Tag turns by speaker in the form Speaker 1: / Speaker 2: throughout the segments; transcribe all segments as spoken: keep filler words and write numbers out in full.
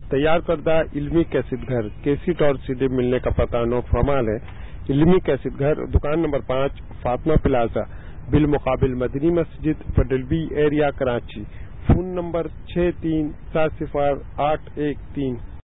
Speaker 1: تیار کردہ علمی کیسٹ گھر کیسٹ اور سی ڈی ملنے کا پتہ نو فرمال ہے۔ علمی کیسٹ گھر دکان نمبر پانچ فاطمہ پلازا بالمقابل مدنی مسجد پڈلبی ایریا کراچی۔ فون نمبر چھ تین سات صفر آٹھ ایک تین۔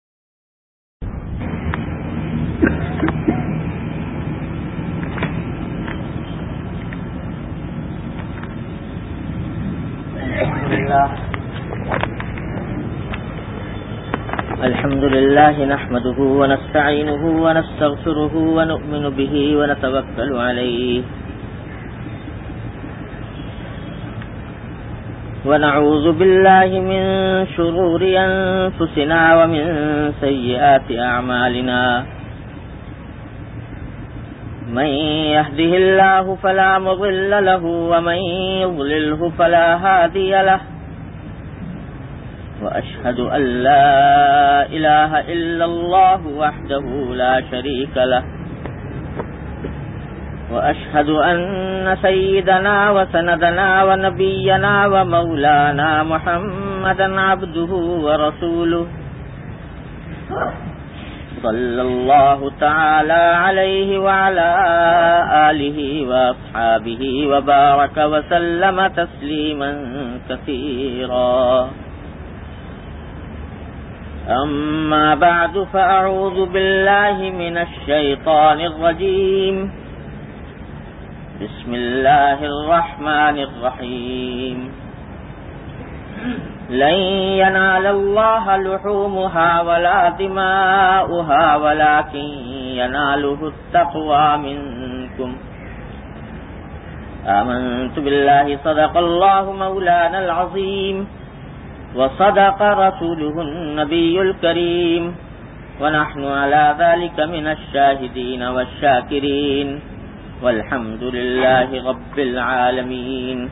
Speaker 2: الحمد لله نحمده ونستعينه ونستغفره ونؤمن به ونتوكل عليه ونعوذ بالله من شرور أنفسنا ومن سيئات أعمالنا من يهده الله فلا مضل له ومن يضلله فلا هادي له وأشهد أن لا إله إلا الله وحده لا شريك له وأشهد أن سيدنا وسندنا ونبينا ومولانا محمدا عبده ورسوله صلى الله تعالى عليه وعلى آله وأصحابه وبارك وسلم تسليما كثيرا. أما بعد فأعوذ بالله من الشيطان الرجيم. بسم الله الرحمن الرحيم. لن ينال الله لحومها ولا دماؤها ولكن يناله التقوى منكم. آمنت بالله صدق الله مولانا العظيم وصدق رسوله النبي الكريم ونحن على ذلك من الشاهدين والشاكرين والحمد لله رب العالمين.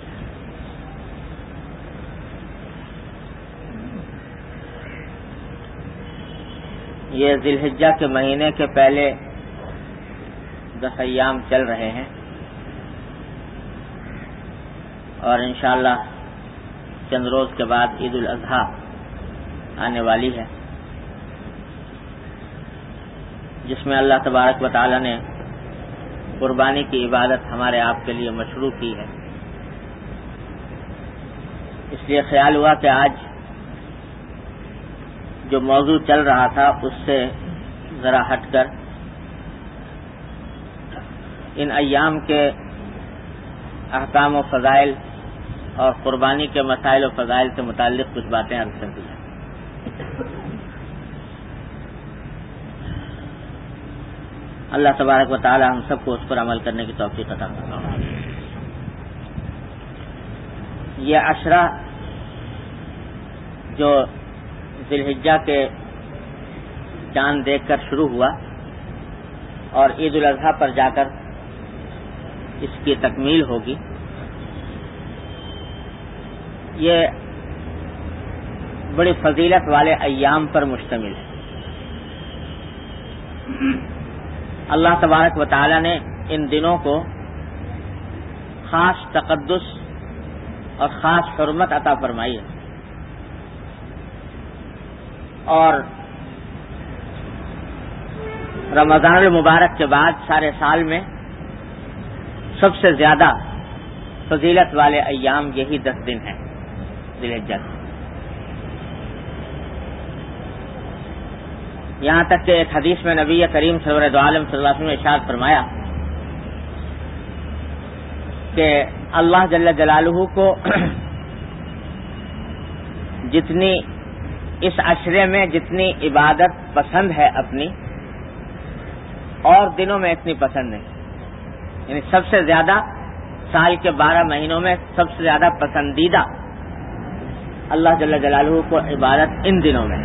Speaker 2: یہ ذی الحجہ کے مہینے کے پہلے دس ایام چل رہے ہیں اور انشاءاللہ چند روز کے بعد عید الاضحیٰ آنے والی ہے، جس میں اللہ تبارک و تعالی نے قربانی کی عبادت ہمارے آپ کے لیے مشروع کی ہے. اس لیے خیال ہوا کہ آج جو موضوع چل رہا تھا اس سے ذرا ہٹ کر ان ایام کے احکام و فضائل اور قربانی کے مسائل و فضائل سے متعلق کچھ باتیں عرض کر دی جائیں. اللہ تبارک و تعالی ہم سب کو اس پر عمل کرنے کی توفیق عطا فرمائے. یہ عشرہ جو ذی الحجہ کے چاند دیکھ کر شروع ہوا اور عید الاضحیٰ پر جا کر اس کی تکمیل ہوگی، یہ بڑی فضیلت والے ایام پر مشتمل ہے. اللہ تبارک و تعالی نے ان دنوں کو خاص تقدس اور خاص حرمت عطا فرمائی ہے اور رمضان المبارک کے بعد سارے سال میں سب سے زیادہ فضیلت والے ایام یہی دس دن ہیں ذی الحجہ. یہاں تک کہ ایک حدیث میں نبی کریم سرور دو عالم صلی اللہ علیہ وسلم نے ارشاد فرمایا کہ اللہ جل جلالہ کو جتنی اس عشرے میں جتنی عبادت پسند ہے اپنی اور دنوں میں اتنی پسند نہیں. یعنی سب سے زیادہ سال کے بارہ مہینوں میں سب سے زیادہ پسندیدہ اللہ جل جلالہ کو عبادت ان دنوں میں،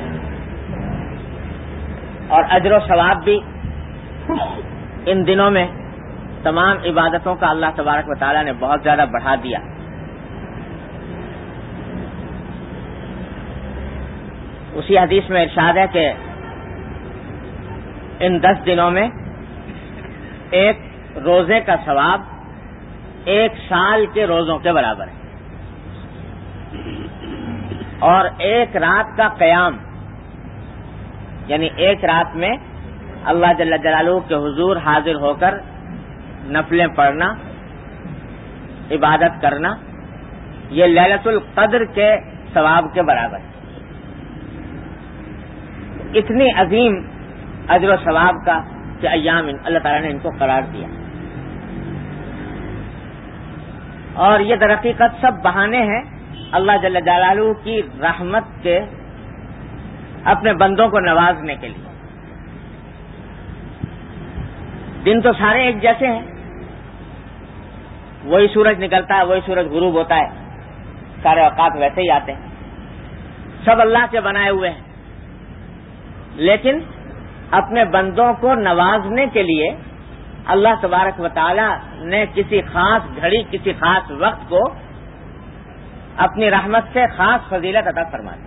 Speaker 2: اور اجر و ثواب بھی ان دنوں میں تمام عبادتوں کا اللہ تبارک و تعالی نے بہت زیادہ بڑھا دیا. اسی حدیث میں ارشاد ہے کہ ان دس دنوں میں ایک روزے کا ثواب ایک سال کے روزوں کے برابر ہے اور ایک رات کا قیام یعنی ایک رات میں اللہ جل جلالہ کے حضور حاضر ہو کر نفلیں پڑھنا، عبادت کرنا، یہ لیلۃ القدر کے ثواب کے برابر ہے۔ اتنی عظیم اجر و ثواب کا کہ ایام اللہ تعالیٰ نے ان کو قرار دیا، اور یہ در حقیقت سب بہانے ہیں اللہ جل جلالہ کی رحمت کے اپنے بندوں کو نوازنے کے لیے۔ دن تو سارے ایک جیسے ہیں، وہی سورج نکلتا ہے، وہی سورج غروب ہوتا ہے، سارے اوقات ویسے ہی آتے ہیں، سب اللہ کے بنائے ہوئے ہیں، لیکن اپنے بندوں کو نوازنے کے لیے اللہ تبارک و تعالی نے کسی خاص گھڑی، کسی خاص وقت کو اپنی رحمت سے خاص فضیلت عطا فرما دی،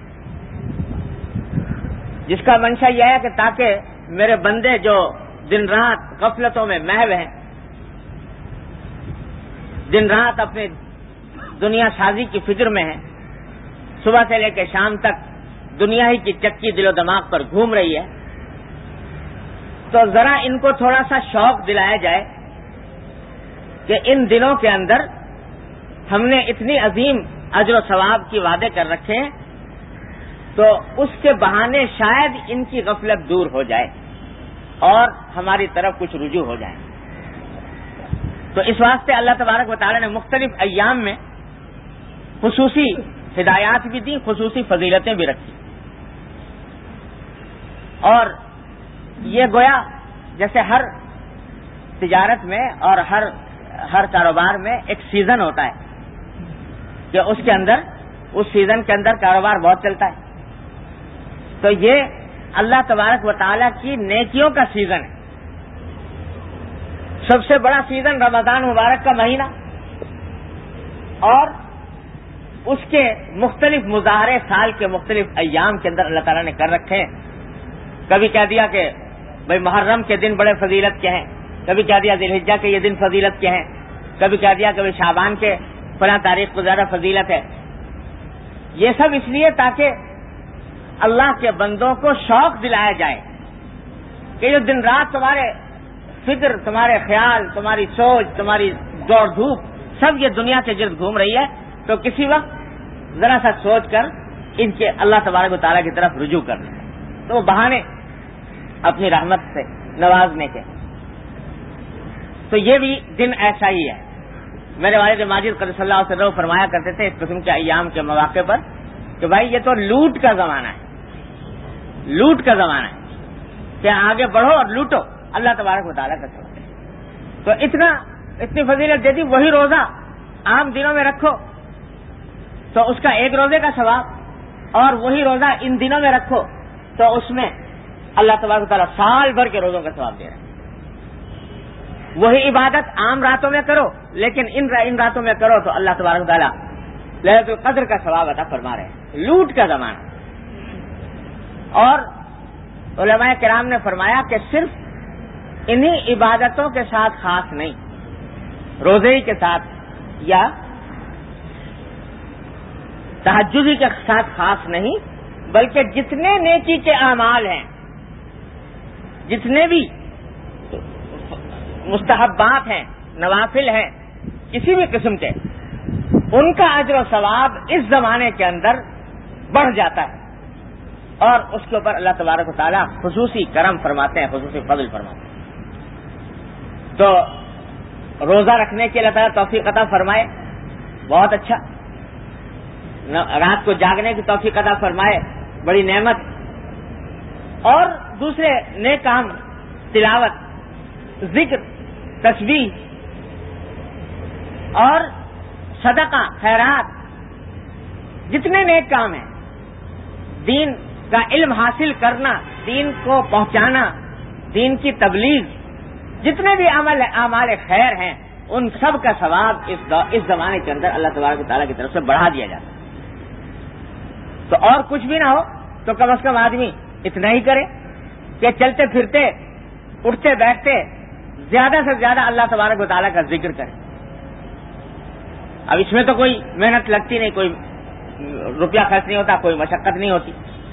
Speaker 2: جس کا منشا یہ ہے کہ تاکہ میرے بندے جو دن رات غفلتوں میں محو ہیں، دن رات اپنی دنیا سازی کی فکر میں ہیں، صبح سے لے کے شام تک دنیا ہی کی چکی دل و دماغ پر گھوم رہی ہے، تو ذرا ان کو تھوڑا سا شوق دلایا جائے کہ ان دنوں کے اندر ہم نے اتنی عظیم اجر و ثواب کی وعدے کر رکھے ہیں، تو اس کے بہانے شاید ان کی غفلت دور ہو جائے اور ہماری طرف کچھ رجوع ہو جائے۔ تو اس واسطے اللہ تبارک و تعالی نے مختلف ایام میں خصوصی ہدایات بھی دی، خصوصی فضیلتیں بھی رکھی، اور یہ گویا جیسے ہر تجارت میں اور ہر ہر کاروبار میں ایک سیزن ہوتا ہے کہ اس کے اندر اس سیزن کے اندر کاروبار بہت چلتا ہے، تو یہ اللہ تبارک و تعالی کی نیکیوں کا سیزن ہے۔ سب سے بڑا سیزن رمضان مبارک کا مہینہ، اور اس کے مختلف مظاہرے سال کے مختلف ایام کے اندر اللہ تعالیٰ نے کر رکھے ہیں۔ کبھی کہہ دیا کہ بھائی محرم کے دن بڑے فضیلت کے ہیں، کبھی کہہ دیا ذی الحجہ کے یہ دن فضیلت کے ہیں، کبھی کہہ دیا کہ شعبان کے فلاں تاریخ کو زیادہ فضیلت ہے۔ یہ سب اس لیے تاکہ اللہ کے بندوں کو شوق دلایا جائے کہ جو دن رات تمہارے فکر، تمہارے خیال، تمہاری سوچ، تمہاری دوڑ دھوپ سب یہ دنیا کے گرد گھوم رہی ہے، تو کسی وقت ذرا سا سوچ کر ان کے اللہ تبارک و تعالیٰ کی طرف رجوع کر لیں، تو وہ بہانے اپنی رحمت سے نوازنے کے۔ تو یہ بھی دن ایسا ہی ہے۔ میرے والد ماجد قدس اللہ علیہ وسلم فرمایا کرتے تھے اس قسم کے ایام کے مواقع پر کہ بھائی یہ تو لوٹ کا زمانہ ہے، لوٹ کا زمانہ ہے کہ آگے بڑھو اور لوٹو اللہ تبارک و تعالیٰ کا ثواب۔ تو اتنا اتنی فضیلت دے دی، وہی روزہ عام دنوں میں رکھو تو اس کا ایک روزے کا ثواب، اور وہی روزہ ان دنوں میں رکھو تو اس میں اللہ تبارک و تعالیٰ سال بھر کے روزوں کا ثواب دے رہا ہے۔ وہی عبادت عام راتوں میں کرو، لیکن ان ان راتوں میں کرو تو اللہ تبارک و تعالیٰ لیلۃ القدر کا ثواب عطا فرما رہے ہیں۔ لوٹ کا زمانہ۔ اور علماء کرام نے فرمایا کہ صرف انہی عبادتوں کے ساتھ خاص نہیں، روزے ہی کے ساتھ یا تہجد کے ساتھ خاص نہیں، بلکہ جتنے نیکی کے اعمال ہیں، جتنے بھی مستحبات ہیں، نوافل ہیں کسی بھی قسم کے، ان کا اجر و ثواب اس زمانے کے اندر بڑھ جاتا ہے، اور اس کے اوپر اللہ تبارک و تعالیٰ خصوصی کرم فرماتے ہیں، خصوصی فضل فرماتے ہیں۔ تو روزہ رکھنے کے اللہ تعالیٰ توفیق عطا فرمائے، بہت اچھا۔ رات کو جاگنے کی توفیق عطا فرمائے، بڑی نعمت۔ اور دوسرے نیک کام، تلاوت، ذکر، تسبیح اور صدقہ، خیرات، جتنے نیک کام ہیں، دین کا علم حاصل کرنا، دین کو پہنچانا، دین کی تبلیغ، جتنے بھی عمل اعمال خیر ہیں، ان سب کا ثواب اس اس زمانے کے اندر اللہ تبارک و تعالیٰ کی طرف سے بڑھا دیا جاتا ہے۔ تو اور کچھ بھی نہ ہو تو کم از کم آدمی اتنا ہی کرے کہ چلتے پھرتے، اٹھتے بیٹھتے زیادہ سے زیادہ اللہ تبارک و تعالیٰ کا ذکر کرے۔ اب اس میں تو کوئی محنت لگتی نہیں، کوئی روپیہ خرچ نہیں ہوتا، کوئی مشقت نہیں ہوتی،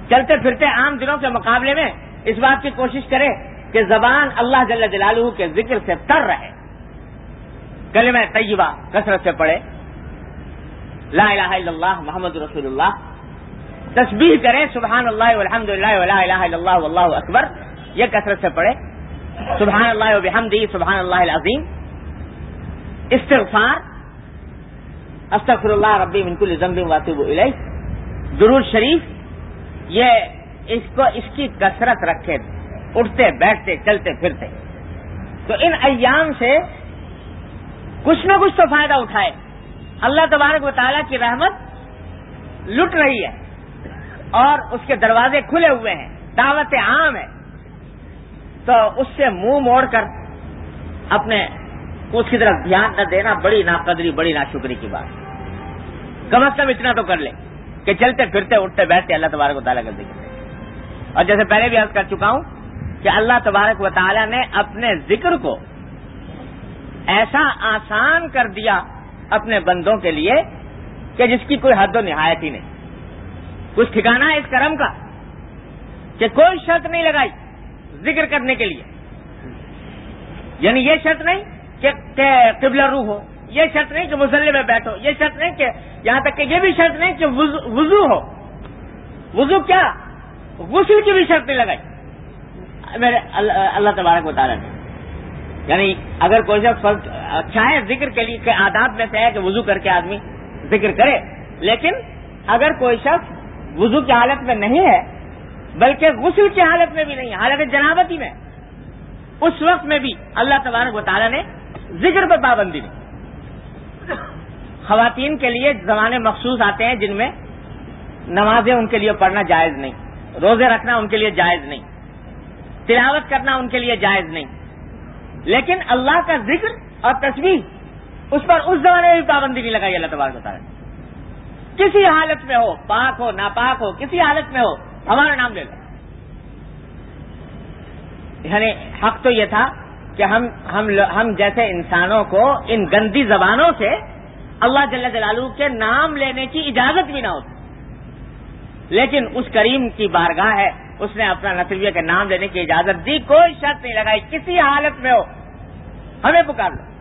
Speaker 2: چلتے پھرتے عام دنوں کے مقابلے میں اس بات کی کوشش کرے کہ زبان اللہ جل جلالہ کے ذکر سے تر رہے، کلمہ طیبہ کثرت سے پڑھے، لا الہ الا اللہ محمد رسول اللہ، تسبیح کرے سبحان اللہ والحمد للہ ولا الہ الا اللہ واللہ اکبر، یہ کثرت سے پڑھے، سبحان اللہ وبحمدہ سبحان اللہ العظیم، استغفار، استغفر اللہ ربی من کل ذنب واتوب الیہ، درود شریف، یہ اس کو اس کی کثرت رکھے اٹھتے بیٹھتے چلتے پھرتے، تو ان ایام سے کچھ نہ کچھ تو فائدہ اٹھائے۔ اللہ تبارک و تعالیٰ کی رحمت لٹ رہی ہے اور اس کے دروازے کھلے ہوئے ہیں، دعوت عام ہے، تو اس سے منہ موڑ کر اپنے اس کی طرف دھیان نہ دینا بڑی ناقدری، بڑی ناشکری کی بات۔ کم از کم اتنا تو کر لے کہ چلتے پھرتے اٹھتے بیٹھتے اللہ تبارک و تعالیٰ کا ذکر کرے۔ اور جیسے پہلے بھی عرض کر چکا ہوں کہ اللہ تبارک و تعالیٰ نے اپنے ذکر کو ایسا آسان کر دیا اپنے بندوں کے لیے کہ جس کی کوئی حد و نہایت ہی نہیں، کچھ ٹھکانہ ہے اس کرم کا کہ کوئی شرط نہیں لگائی ذکر کرنے کے لیے، یعنی یہ شرط نہیں کہ قبلہ رو ہو، یہ شرط نہیں کہ مصلی میں بیٹھو، یہ شرط نہیں کہ یہاں تک کہ یہ بھی شرط نہیں کہ وضو ہو، وضو کیا غسل کی بھی شرط نہیں لگائی میرے اللہ تبارک و تعالیٰ نے۔ یعنی اگر کوئی شخص چاہے ذکر کے لیے کہ آداب میں سے ہے کہ وضو کر کے آدمی ذکر کرے، لیکن اگر کوئی شخص وضو کی حالت میں نہیں ہے بلکہ غسل کی حالت میں بھی نہیں ہے، حالت جنابتی میں، اس وقت میں بھی اللہ تبارک و تعالیٰ نے ذکر پر پابندی نہیں۔ خواتین کے لیے زمانے مخصوص آتے ہیں جن میں نمازیں ان کے لیے پڑھنا جائز نہیں، روزے رکھنا ان کے لیے جائز نہیں، تلاوت کرنا ان کے لیے جائز نہیں، لیکن اللہ کا ذکر اور تسبیح اس پر اس زمانے میں بھی پابندی نہیں لگائی اللہ تبارک و تعالیٰ نے۔ کسی حالت میں ہو، پاک ہو ناپاک ہو، کسی حالت میں ہو، ہمارا نام لے لو۔ یعنی حق تو یہ تھا کہ ہم ہم ہم جیسے انسانوں کو ان گندی زبانوں سے اللہ جل جلالہ کے نام لینے کی اجازت بھی نہ ہوتی، لیکن اس کریم کی بارگاہ ہے، اس نے اپنا نصیبیہ کے نام لینے کی اجازت دی، کوئی شرط نہیں لگائی، کسی حالت میں ہو ہمیں پکار لو،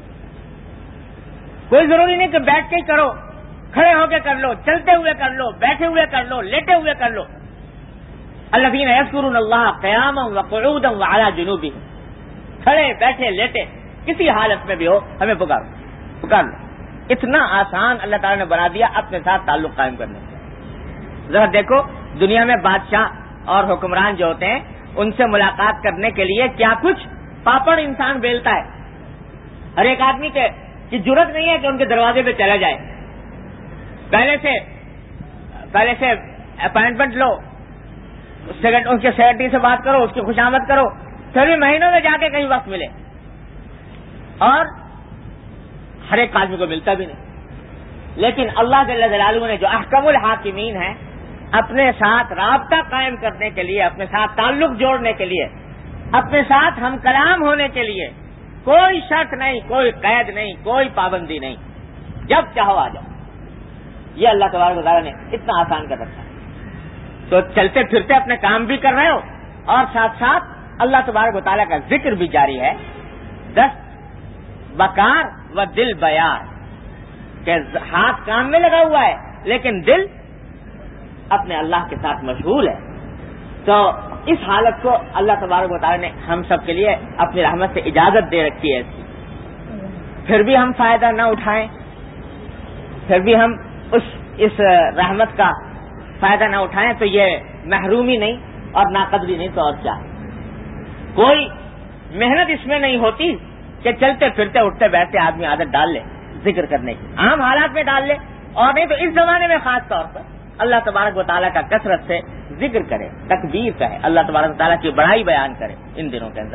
Speaker 2: کوئی ضروری نہیں کہ بیٹھ کے ہی کرو، کھڑے ہو کے کر لو، چلتے ہوئے کر لو، بیٹھے ہوئے کر لو، لیٹے ہوئے کر لو۔ الذین یذکرون اللہ قیاما وقعودا وعلی جنوبہم، کھڑے بیٹھے لیٹے کسی حالت میں بھی ہو ہمیں پکارو پکار لو۔ اتنا آسان اللہ تعالیٰ نے بنا دیا اپنے ساتھ تعلق قائم کرنے سے۔ ذرا دیکھو دنیا میں بادشاہ اور حکمران جو ہوتے ہیں ان سے ملاقات کرنے کے لیے کیا کچھ پاپڑ انسان بیلتا ہے، ہر ایک آدمی کے کی جرت نہیں ہے کہ ان کے دروازے پہ چلا جائے، پہلے سے پہلے سے اپائنٹمنٹ لو، سیکرٹری اس کے سیکرٹری سے بات کرو، اس کی خوشامد کرو، پھر بھی مہینوں میں جا کے کہیں وقت ملے، اور ہر ایک آدمی کو ملتا بھی نہیں۔ لیکن اللہ جل جلالہ نے جو احکم الحاکمین ہیں، اپنے ساتھ رابطہ قائم کرنے کے لیے، اپنے ساتھ تعلق جوڑنے کے لیے، اپنے ساتھ ہم کلام ہونے کے لیے کوئی شرط نہیں، کوئی قید نہیں، کوئی پابندی نہیں، جب چاہو آ جاؤ، یہ اللہ تبارک و تعالیٰ نے اتنا آسان کر رکھا ہے۔ تو چلتے پھرتے اپنے کام بھی کر رہے ہو اور ساتھ ساتھ اللہ تبارک و تعالیٰ کا ذکر بھی جاری ہے، دست بکار و دل بیار، کہ ہاتھ کام میں لگا ہوا ہے لیکن دل اپنے اللہ کے ساتھ مشغول ہے۔ تو اس حالت کو اللہ تبارک و تعالیٰ نے ہم سب کے لیے اپنی رحمت سے اجازت دے رکھی ہے اس کی، پھر بھی ہم فائدہ نہ اٹھائیں، پھر بھی ہم اس اس رحمت کا فائدہ نہ اٹھائیں تو یہ محرومی نہیں اور ناقدری نہیں تو اور کیا۔ کوئی محنت اس میں نہیں ہوتی کہ چلتے پھرتے اٹھتے بیٹھتے آدمی عادت ڈال لے ذکر کرنے کی، عام حالات میں ڈال لے، اور نہیں تو اس زمانے میں خاص طور پر اللہ تبارک و تعالیٰ کا کثرت سے ذکر کرے، تکبیر کہے، اللہ تبارک و تعالیٰ کی بڑائی بیان کرے۔ ان دنوں کے اندر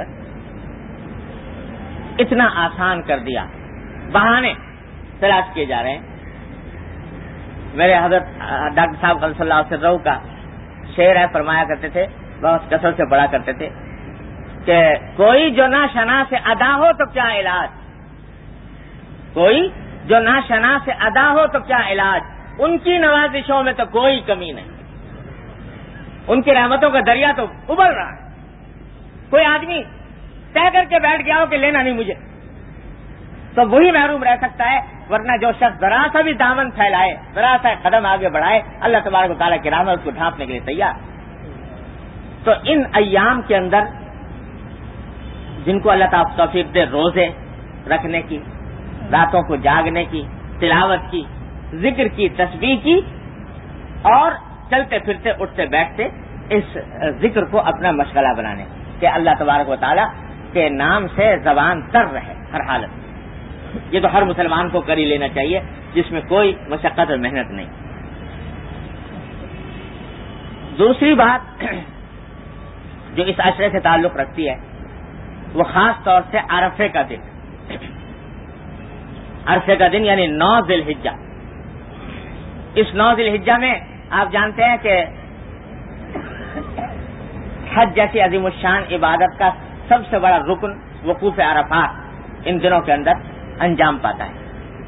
Speaker 2: اتنا آسان کر دیا، بہانے تلاش کیے جا رہے ہیں۔ میرے حضرت ڈاکٹر صاحب صلی اللہ علیہ وسلم کا شعر ہے، فرمایا کرتے تھے، بہت کثرت سے پڑھا کرتے تھے کہ کوئی جو نہ شنا سے ادا ہو تو کیا علاج، کوئی جو نہ شنا سے ادا ہو تو کیا علاج، ان کی نوازشوں میں تو کوئی کمی نہیں۔ ان کی رحمتوں کا دریا تو ابل رہا ہے. کوئی آدمی طے کر کے بیٹھ گیا ہو کہ لینا نہیں مجھے, تو وہی محروم رہ سکتا ہے, ورنہ جو شخص ذرا سا بھی دامن پھیلائے, ذرا سا قدم آگے بڑھائے, اللہ تبارک و تعالیٰ کی رحمت اس کو ڈھانپنے کے لیے تیار. تو ان ایام کے اندر جن کو اللہ تعالیٰ توفیق دے روزے رکھنے کی, راتوں کو جاگنے کی, تلاوت کی, ذکر کی, تسبیح کی, اور چلتے پھرتے اٹھتے بیٹھتے اس ذکر کو اپنا مشغلہ بنانے کہ اللہ تبارک و تعالیٰ کے نام سے زبان تر رہے ہر حالت میں. یہ تو ہر مسلمان کو کر ہی لینا چاہیے جس میں کوئی مشقت اور محنت نہیں. دوسری بات جو اس عشرے سے تعلق رکھتی ہے وہ خاص طور سے عرفے کا دن. عرفے کا دن یعنی نو ذی الحجہ. اس نو ذی الحجہ میں آپ جانتے ہیں کہ حج جیسی عظیم الشان عبادت کا سب سے بڑا رکن وقوف عرفات ان دنوں کے اندر انجام پاتا ہے.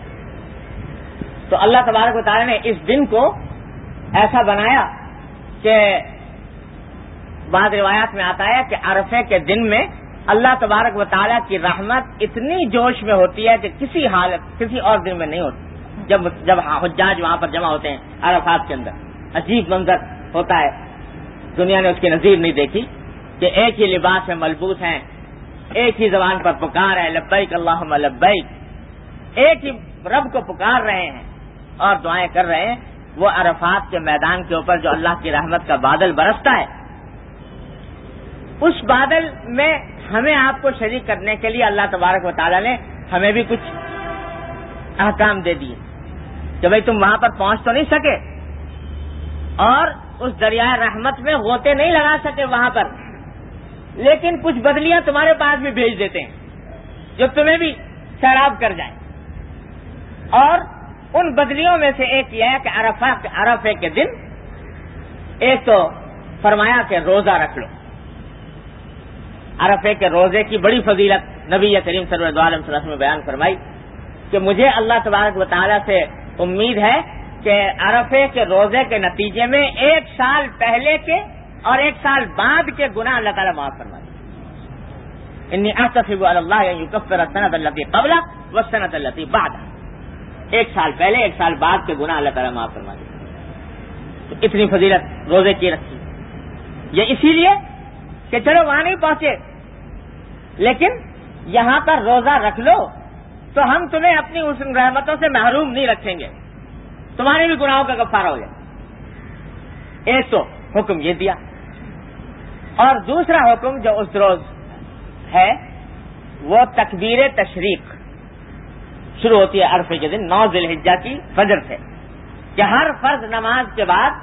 Speaker 2: تو اللہ تبارک و تعالی نے اس دن کو ایسا بنایا کہ بعض روایات میں آتا ہے کہ عرفے کے دن میں اللہ تبارک و تعالیٰ کی رحمت اتنی جوش میں ہوتی ہے کہ کسی حالت کسی اور دن میں نہیں ہوتی. جب جب حجاج وہاں پر جمع ہوتے ہیں عرفات کے اندر, عجیب منظر ہوتا ہے, دنیا نے اس کی نظیر نہیں دیکھی کہ ایک ہی لباس میں ملبوس ہیں, ایک ہی زبان پر پکار ہے لبیک اللہم لبیک, ایک ہی رب کو پکار رہے ہیں اور دعائیں کر رہے ہیں. وہ عرفات کے میدان کے اوپر جو اللہ کی رحمت کا بادل برستا ہے, اس بادل میں ہمیں آپ کو شریک کرنے کے لیے اللہ تبارک و تعالیٰ نے ہمیں بھی کچھ احکام دے دیے کہ بھئی تم وہاں پر پہنچ تو نہیں سکے اور اس دریائے رحمت میں غوطے نہیں لگا سکے وہاں پر, لیکن کچھ بدلیاں تمہارے پاس بھی بھیج دیتے ہیں جو تمہیں بھی سیراب کر جائیں. اور ان بدلیوں میں سے ایک یہ ہے کہ عرفہ عرفے کے دن ایک تو فرمایا کہ روزہ رکھ لو. عرفے کے روزے کی بڑی فضیلت نبی کریم صلی اللہ علیہ وسلم نے بیان فرمائی کہ مجھے اللہ تبارک و تعالیٰ سے امید ہے کہ عرفے کے روزے کے نتیجے میں ایک سال پہلے کے اور ایک سال بعد کے گناہ اللہ تعالیٰ معاف فرما دے. انی احتسب علی اللہ ان یکفر السنۃ التی قبلہ والسنۃ التی بعدہ. ایک سال پہلے ایک سال بعد کے گناہ اللہ تعالیٰ معاف فرما دے. تو اتنی فضیلت روزے کی رکھی. یہ اسی لیے کہ چلو وہاں نہیں پہنچے لیکن یہاں پر روزہ رکھ لو تو ہم تمہیں اپنی اس رحمتوں سے محروم نہیں رکھیں گے, تمہارے بھی گناہوں کا کفارہ ہو جائے. ایک تو حکم یہ دیا, اور دوسرا حکم جو اس روز ہے وہ تکبیر تشریق شروع ہوتی ہے عرفے کے دن نو ذی الحجہ کی فجر سے, کہ ہر فرض نماز کے بعد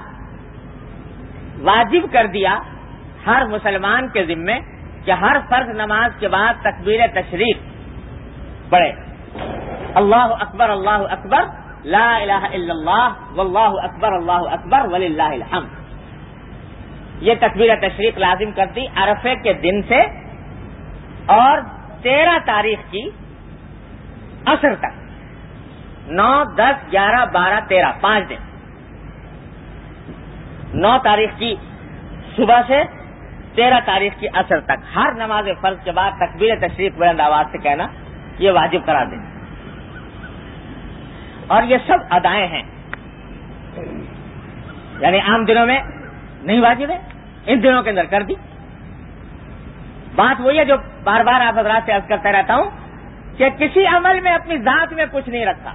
Speaker 2: واجب کر دیا ہر مسلمان کے ذمے کہ ہر فرض نماز کے بعد تکبیر تشریق پڑھے. اللہ اکبر اللہ اکبر لا الہ الا اللہ واللہ اکبر اللہ اکبر وللہ الحمد. یہ تکبیر تشریق لازم کر دی عرفے کے دن سے اور تیرہ تاریخ کی عصر تک. نو دس گیارہ بارہ تیرہ پانچ دن. نو تاریخ کی صبح سے تیرہ تاریخ کی عصر تک ہر نماز فرض کے بعد تکبیر تشریق بلند آواز سے کہنا یہ واجب قرار دیں. اور یہ سب ادائیں ہیں, یعنی عام دنوں میں نہیں واجب ہے, ان دنوں کے اندر کر دی. بات وہی ہے جو بار بار آپ حضرات سے عرض کرتا رہتا ہوں کہ کسی عمل میں اپنی ذات میں کچھ نہیں رکھا.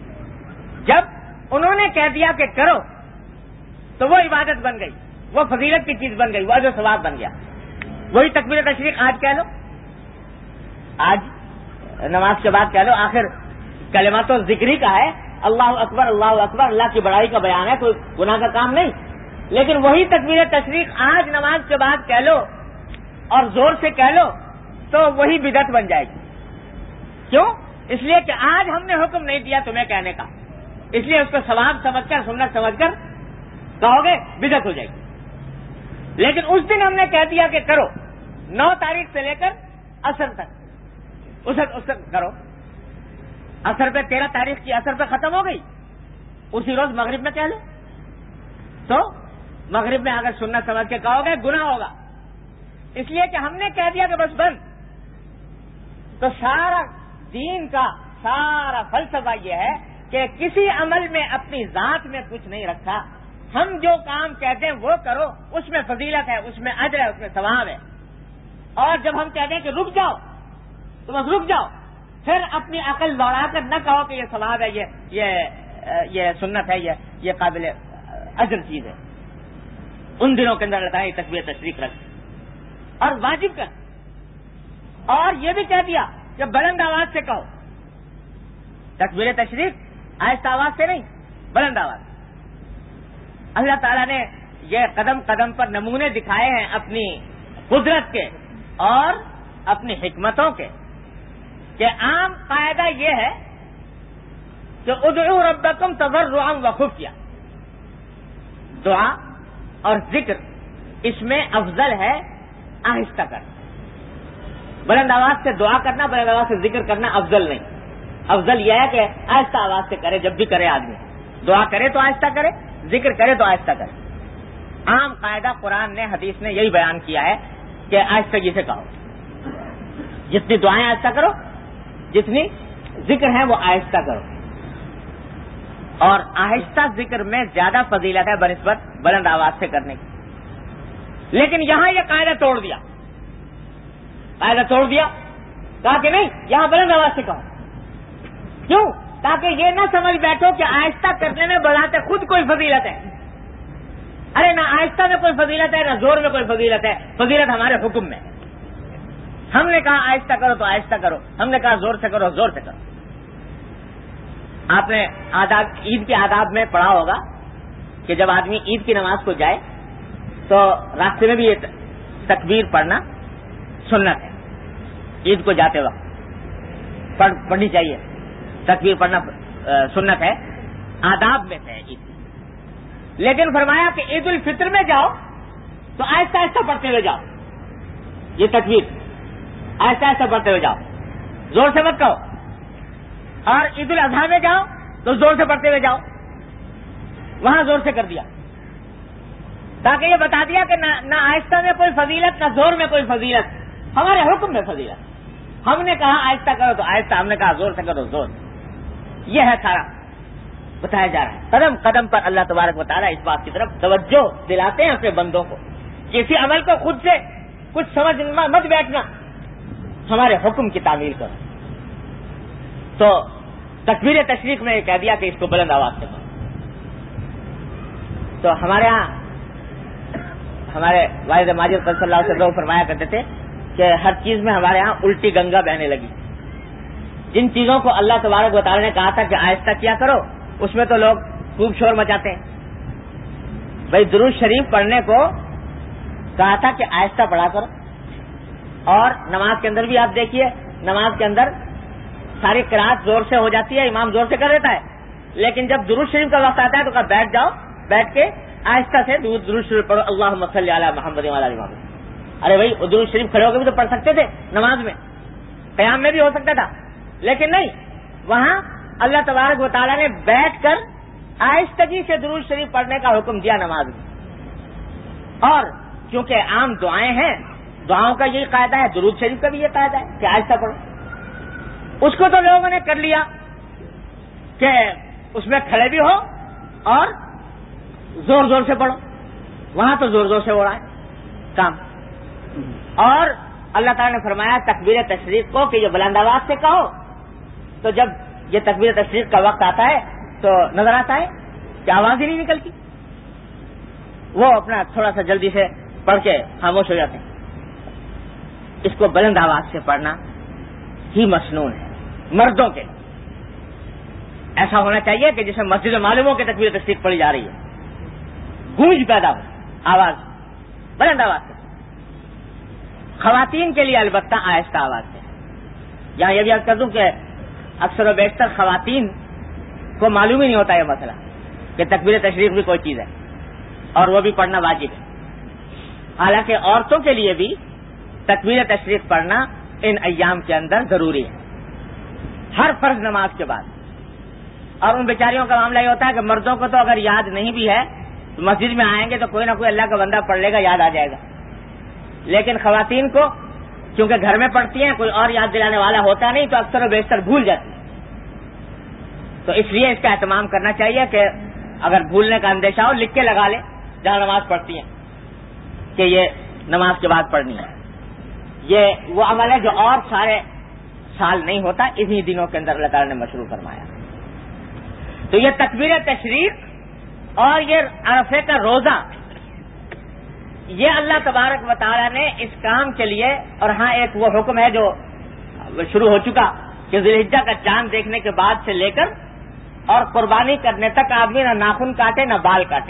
Speaker 2: جب انہوں نے کہہ دیا کہ کرو تو وہ عبادت بن گئی, وہ فضیلت کی چیز بن گئی, وہ اجر و ثواب بن گیا. وہی تکبیر تشریق آج کہہ لو, آج نماز کے بعد کہہ لو. آخر کلمہ تو ذکری کا ہے, اللہ اکبر اللہ اکبر, اللہ کی بڑائی کا بیان ہے, کوئی گناہ کا کام نہیں. لیکن وہی تکبیر تشریق آج نماز کے بعد کہہ لو اور زور سے کہہ لو تو وہی بدعت بن جائے گی. کیوں؟ اس لیے کہ آج ہم نے حکم نہیں دیا تمہیں کہنے کا, اس لیے اس کو ثواب سمجھ کر سنت سمجھ کر کہو گے بدعت ہو جائے گی. لیکن اس دن ہم نے کہہ دیا کہ کرو, نو تاریخ سے لے کر عصر تک, اس تک کرو. عصر پہ تیرہ تاریخ کی عصر پہ ختم ہو گئی, اسی روز مغرب میں کہہ لو. تو مغرب میں اگر سنت سمجھ کے کہو گے گناہ ہوگا، اس لیے کہ ہم نے کہہ دیا کہ بس بند. تو سارا دین کا سارا فلسفہ یہ ہے کہ کسی عمل میں اپنی ذات میں کچھ نہیں رکھا. ہم جو کام کہتے ہیں وہ کرو، اس میں فضیلت ہے، اس میں اجر ہے، اس میں ثواب ہے. اور جب ہم کہتے ہیں کہ رک جاؤ تو بس رک جاؤ، پھر اپنی عقل دوڑا کر نہ کہو کہ یہ ثواب ہے، یہ یہ یہ سنت ہے، یہ یہ قابل اجر چیز ہے. ان دنوں کے اندر اللہ تعالیٰ تکبیر تشریق رکھ اور واجب کر. اور یہ بھی کہہ دیا کہ بلند آواز سے کہو. تکبیر تشریق آہستہ آواز سے نہیں، بلند آواز. اللہ تعالیٰ نے یہ قدم قدم پر نمونے دکھائے ہیں اپنی قدرت کے اور اپنی حکمتوں کے، کہ عام قاعدہ یہ ہے کہ ادعوا ربکم تضرعا وخفیہ. دعا اور ذکر اس میں افضل ہے آہستہ کرنا. بلند آواز سے دعا کرنا، بلند آواز سے ذکر کرنا افضل نہیں. افضل یہ ہے کہ آہستہ آواز سے کرے. جب بھی کرے آدمی دعا کرے تو آہستہ کرے، ذکر کرے تو آہستہ کرے. عام قاعدہ قرآن نے حدیث نے یہی بیان کیا ہے کہ آہستگی سے کہو. جتنی دعائیں آہستہ کرو، جتنی ذکر ہیں وہ آہستہ کرو. اور آہستہ ذکر میں زیادہ فضیلت ہے بنسبت بلند آواز سے کرنے کی. لیکن یہاں یہ قاعدہ توڑ دیا قاعدہ توڑ دیا کہا کہ نہیں، یہاں بلند آواز سے کہو. کیوں؟ تاکہ یہ نہ سمجھ بیٹھو کہ آہستہ کرنے میں بذات خود کوئی فضیلت ہے. ارے نہ آہستہ میں کوئی فضیلت ہے، نہ زور میں کوئی فضیلت ہے. فضیلت ہمارے حکم میں. ہم نے کہا آہستہ کرو تو آہستہ کرو، ہم نے کہا زور سے کرو زور سے کرو. آپ نے آداب عید کے آداب میں پڑھا ہوگا کہ جب آدمی عید کی نماز کو جائے تو راستے میں بھی یہ تکبیر پڑھنا سنت ہے. عید کو جاتے وقت پڑھ پڑھنی چاہیے. تکبیر پڑھنا سنت ہے، آداب میں سے عید. لیکن فرمایا کہ عید الفطر میں جاؤ تو آہستہ آہستہ پڑھتے ہوئے جاؤ. یہ تکبیر آہستہ آہستہ پڑھتے ہوئے جاؤ، زور سے مت کہو. اور عید الاضحیٰ میں جاؤ تو زور سے پڑھتے ہوئے جاؤ. وہاں زور سے کر دیا تاکہ یہ بتا دیا کہ نہ آہستہ میں کوئی فضیلت، نہ زور میں کوئی فضیلت. ہمارے حکم میں فضیلت. ہم نے کہا آہستہ کرو تو آہستہ، ہم نے کہا زور سے کرو زور. یہ ہے سارا بتایا جا رہا ہے. قدم قدم پر اللہ تبارک و تعالیٰ اس بات کی طرف توجہ دلاتے ہیں اپنے بندوں کو. کسی عمل کو خود سے کچھ سمجھ مت بیٹھنا، ہمارے حکم کی تعمیل کرو. تو تکبیر تشریق میں یہ کہہ دیا کہ اس کو بلند آواز سے کرو. تو ہمارے ہاں ہمارے والد ماجد صلی اللہ علیہ وسلم فرمایا کرتے تھے کہ ہر چیز میں ہمارے ہاں الٹی گنگا بہنے لگی. جن چیزوں کو اللہ تبارک و تعالیٰ نے کہا تھا کہ آہستہ کیا کرو، اس میں تو لوگ خوب شور مچاتے ہیں. بھائی درود شریف پڑھنے کو کہا تھا کہ آہستہ پڑھا کرو. اور نماز کے اندر بھی آپ دیکھیے، نماز کے اندر ساری قرات زور سے ہو جاتی ہے، امام زور سے کر دیتا ہے. لیکن جب درود شریف کا وقت آتا ہے تو کہا بیٹھ جاؤ، بیٹھ کے آہستہ سے درود شریف پڑھو. اللہم صلی علی محمد وعلی آل محمد. ارے بھائی درود شریف کھڑے ہو کے بھی تو پڑھ سکتے تھے، نماز میں قیام میں بھی ہو سکتا تھا. لیکن نہیں، وہاں اللہ تبارک و تعالیٰ نے بیٹھ کر آہستگی سے درود شریف پڑھنے کا حکم دیا نماز میں. اور کیونکہ عام دعائیں ہیں، دعاؤں کا یہی قاعدہ ہے، درود شریف کا بھی یہ قاعدہ ہے کہ آہستہ پڑھو. اس کو تو لوگوں نے کر لیا کہ اس میں کھڑے بھی ہو اور زور زور سے پڑھو. وہاں تو زور زور سے ہو رہا ہے کام. اور اللہ تعالیٰ نے فرمایا تکبیر تشریق کو کہ یہ بلند آواز سے کہو. تو جب یہ تکبیر تشریق کا وقت آتا ہے تو نظر آتا ہے کہ آواز ہی نہیں نکلتی. وہ اپنا تھوڑا سا جلدی سے پڑھ کے خاموش ہو جاتے ہیں. اس کو بلند آواز سے پڑھنا ہی مسنون ہے مردوں کے. ایسا ہونا چاہیے کہ جسے مسجد معلوم ہو کہ تکبیر تشریق پڑھی جا رہی ہے، گونج پیدا ہو، آواز بلند آواز سے. خواتین کے لیے البتہ آہستہ آواز سے. یہاں یہ بھی عرض کر دوں کہ اکثر و بیشتر خواتین کو معلوم ہی نہیں ہوتا یہ مسئلہ کہ تکبیر تشریق بھی کوئی چیز ہے اور وہ بھی پڑھنا واجب ہے. حالانکہ عورتوں کے لیے بھی تکبیر تشریق پڑھنا ان ایام کے اندر ضروری ہے، ہر فرض نماز کے بعد. اور ان بیچاریوں کا معاملہ یہ ہوتا ہے کہ مردوں کو تو اگر یاد نہیں بھی ہے تو مسجد میں آئیں گے تو کوئی نہ کوئی اللہ کا بندہ پڑھ لے گا, یاد آ جائے گا. لیکن خواتین کو کیونکہ گھر میں پڑھتی ہیں, کوئی اور یاد دلانے والا ہوتا نہیں, تو اکثر و بیشتر بھول جاتی ہیں. تو اس لیے اس کا اہتمام کرنا چاہیے کہ اگر بھولنے کا اندیشہ ہو لکھ کے لگا لیں جہاں نماز پڑھتی ہیں کہ یہ نماز کے بعد پڑھنی ہے. یہ وہ عمل ہے جو اور سارے سال نہیں ہوتا, انہی دنوں کے اندر اللہ تعالیٰ نے مشروع فرمایا. تو یہ تکبیر تشریق اور یہ عرفے کا روزہ, یہ اللہ تبارک و تعالیٰ نے اس کام کے لیے, اور ہاں ایک وہ حکم ہے جو شروع ہو چکا کہ ذی الحجہ کا چاند دیکھنے کے بعد سے لے کر اور قربانی کرنے تک آدمی نہ ناخن کاٹے نہ بال کاٹے.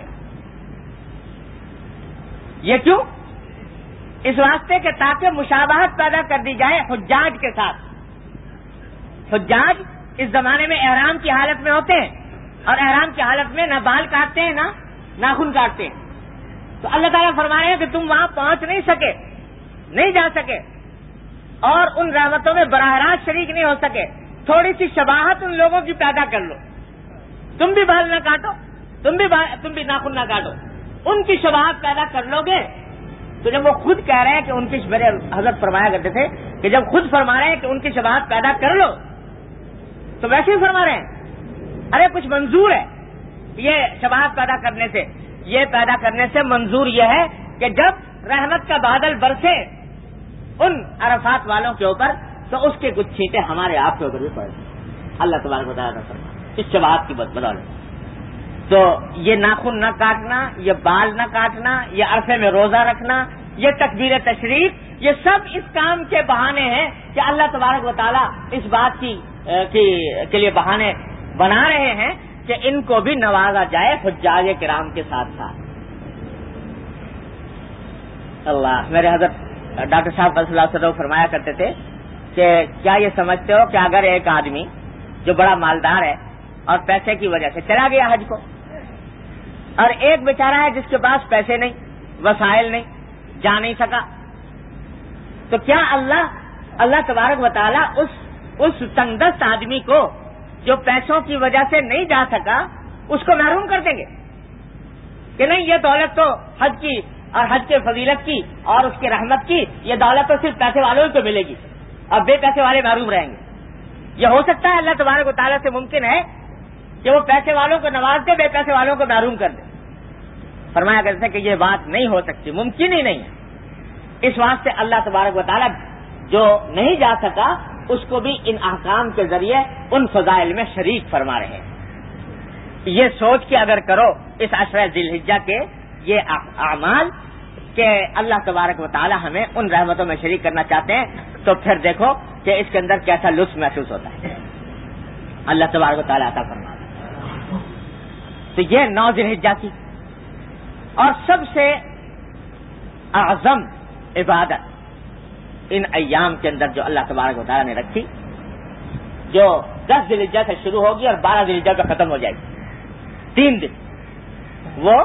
Speaker 2: یہ کیوں؟ اس واسطے کہ تاکہ مشابہت پیدا کر دی جائے حجاج کے ساتھ. حجاج اس زمانے میں احرام کی حالت میں ہوتے ہیں, اور احرام کی حالت میں نہ بال کاٹتے ہیں نہ ناخن کاٹتے ہیں. تو اللہ تعالیٰ فرما رہے ہیں کہ تم وہاں پہنچ نہیں سکے, نہیں جا سکے, اور ان رحمتوں میں براہ راست شریک نہیں ہو سکے. تھوڑی سی شباہت ان لوگوں کی پیدا کر لو, تم بھی بال نہ کاٹو, تم بھی تم بھی ناخن نہ کاٹو, ان کی شباہت پیدا کر لو گے. تو جب وہ خود کہہ رہے ہیں کہ ان کی, میرے حضرت فرمایا کرتے تھے کہ جب خود فرما رہے ہیں کہ ان کی شباہت پیدا کر لو, تو ویسے ہی فرما رہے ہیں ارے کچھ منظور ہے یہ شباہت پیدا کرنے سے. یہ پیدا کرنے سے منظور یہ ہے کہ جب رحمت کا بادل برسے ان عرفات والوں کے اوپر, تو اس کے کچھ چھینٹے ہمارے آپ کے اوپر بھی پڑے. اللہ تبارک و تعالیٰ فرما اس شباہت کی بدولت. تو یہ ناخن نہ کاٹنا, یہ بال نہ کاٹنا, یہ عرفے میں روزہ رکھنا, یہ تکبیر تشریق, یہ سب اس کام کے بہانے ہیں کہ اللہ تبارک و تعالیٰ اس بات کی کے لیے بہانے بنا رہے ہیں کہ ان کو بھی نوازا جائے حجاج کرام کے ساتھ ساتھ. اللہ, میرے حضرت ڈاکٹر صاحب صلی اللہ علیہ وسلم فرمایا کرتے تھے کہ کیا یہ سمجھتے ہو کہ اگر ایک آدمی جو بڑا مالدار ہے اور پیسے کی وجہ سے چلا گیا حج کو, اور ایک بیچارہ ہے جس کے پاس پیسے نہیں, وسائل نہیں, جا نہیں سکا, تو کیا اللہ اللہ تبارک و تعالیٰ اس اس تنگ دست آدمی کو جو پیسوں کی وجہ سے نہیں جا سکا اس کو محروم کر دیں گے کہ نہیں یہ دولت تو حج کی اور حج کے فضیلت کی اور اس کی رحمت کی, یہ دولت تو صرف پیسے والوں کو ملے گی اور بے پیسے والے محروم رہیں گے. یہ ہو سکتا ہے اللہ تبارک و تعالیٰ سے ممکن ہے کہ وہ پیسے والوں کو نواز دے, بے پیسے والوں کو محروم کر دے. فرمایا کرتے کہ یہ بات نہیں ہو سکتی, ممکن ہی نہیں ہے. اس واسطے اللہ تبارک و تعالیٰ جو نہیں جا سکا اس کو بھی ان احکام کے ذریعے ان فضائل میں شریک فرما رہے ہیں. یہ سوچ کے اگر کرو اس عشرہ ذی الحجہ کے یہ اعمال کہ اللہ تبارک و تعالیٰ ہمیں ان رحمتوں میں شریک کرنا چاہتے ہیں, تو پھر دیکھو کہ اس کے اندر کیسا لطف محسوس ہوتا ہے. اللہ تبارک و تعالیٰ عطا فرما. تو یہ نو ذی الحجہ کی اور سب سے اعظم عبادت ان ایام کے اندر جو اللہ تبارک و تعالیٰ نے رکھی, جو دس ذی الحجہ سے شروع ہوگی اور بارہ ذی الحجہ پہ ختم ہو جائے گی, تین دن, وہ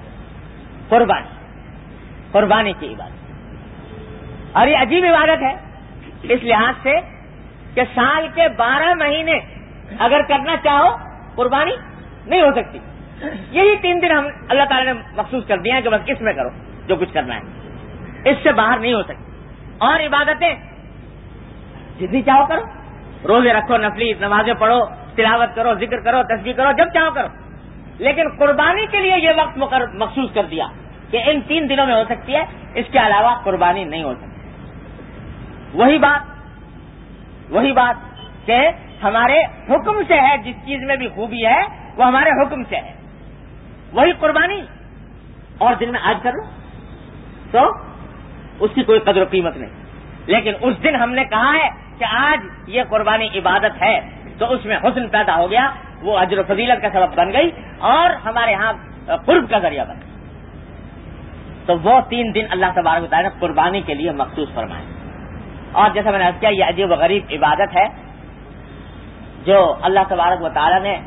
Speaker 2: قربانی قربانی کی عبادت. اور یہ عجیب عبادت ہے اس لحاظ سے کہ سال کے بارہ مہینے اگر کرنا چاہو قربانی نہیں ہو سکتی. یہی تین دن ہم اللہ تعالیٰ نے مخصوص کر دیا ہے کہ بس اس میں کرو جو کچھ کرنا ہے, اس سے باہر نہیں ہو سکتی. اور عبادتیں جتنی چاہو کرو, روزے رکھو, نفلی نمازیں پڑھو, تلاوت کرو, ذکر کرو, تسبیح کرو, جب چاہو کرو. لیکن قربانی کے لیے یہ وقت مخصوص کر دیا کہ ان تین دنوں میں ہو سکتی ہے, اس کے علاوہ قربانی نہیں ہو سکتی. وہی بات وہی بات کہ ہمارے حکم سے ہے, جس چیز میں بھی خوبی ہے وہ ہمارے حکم سے ہے. وہی قربانی اور دن میں آج کر لو تو اس کی کوئی قدر و قیمت نہیں. لیکن اس دن ہم نے کہا ہے کہ آج یہ قربانی عبادت ہے, تو اس میں حسن پیدا ہو گیا, وہ اجر و فضیلت کا سبب بن گئی اور ہمارے ہاں قرب کا ذریعہ بن گئی. تو وہ تین دن اللہ تبارک و تعالیٰ نے قربانی کے لیے مخصوص فرمائے. اور جیسا میں نے عرض کیا, یہ عجیب و غریب عبادت ہے جو اللہ تبارک و تعالیٰ نے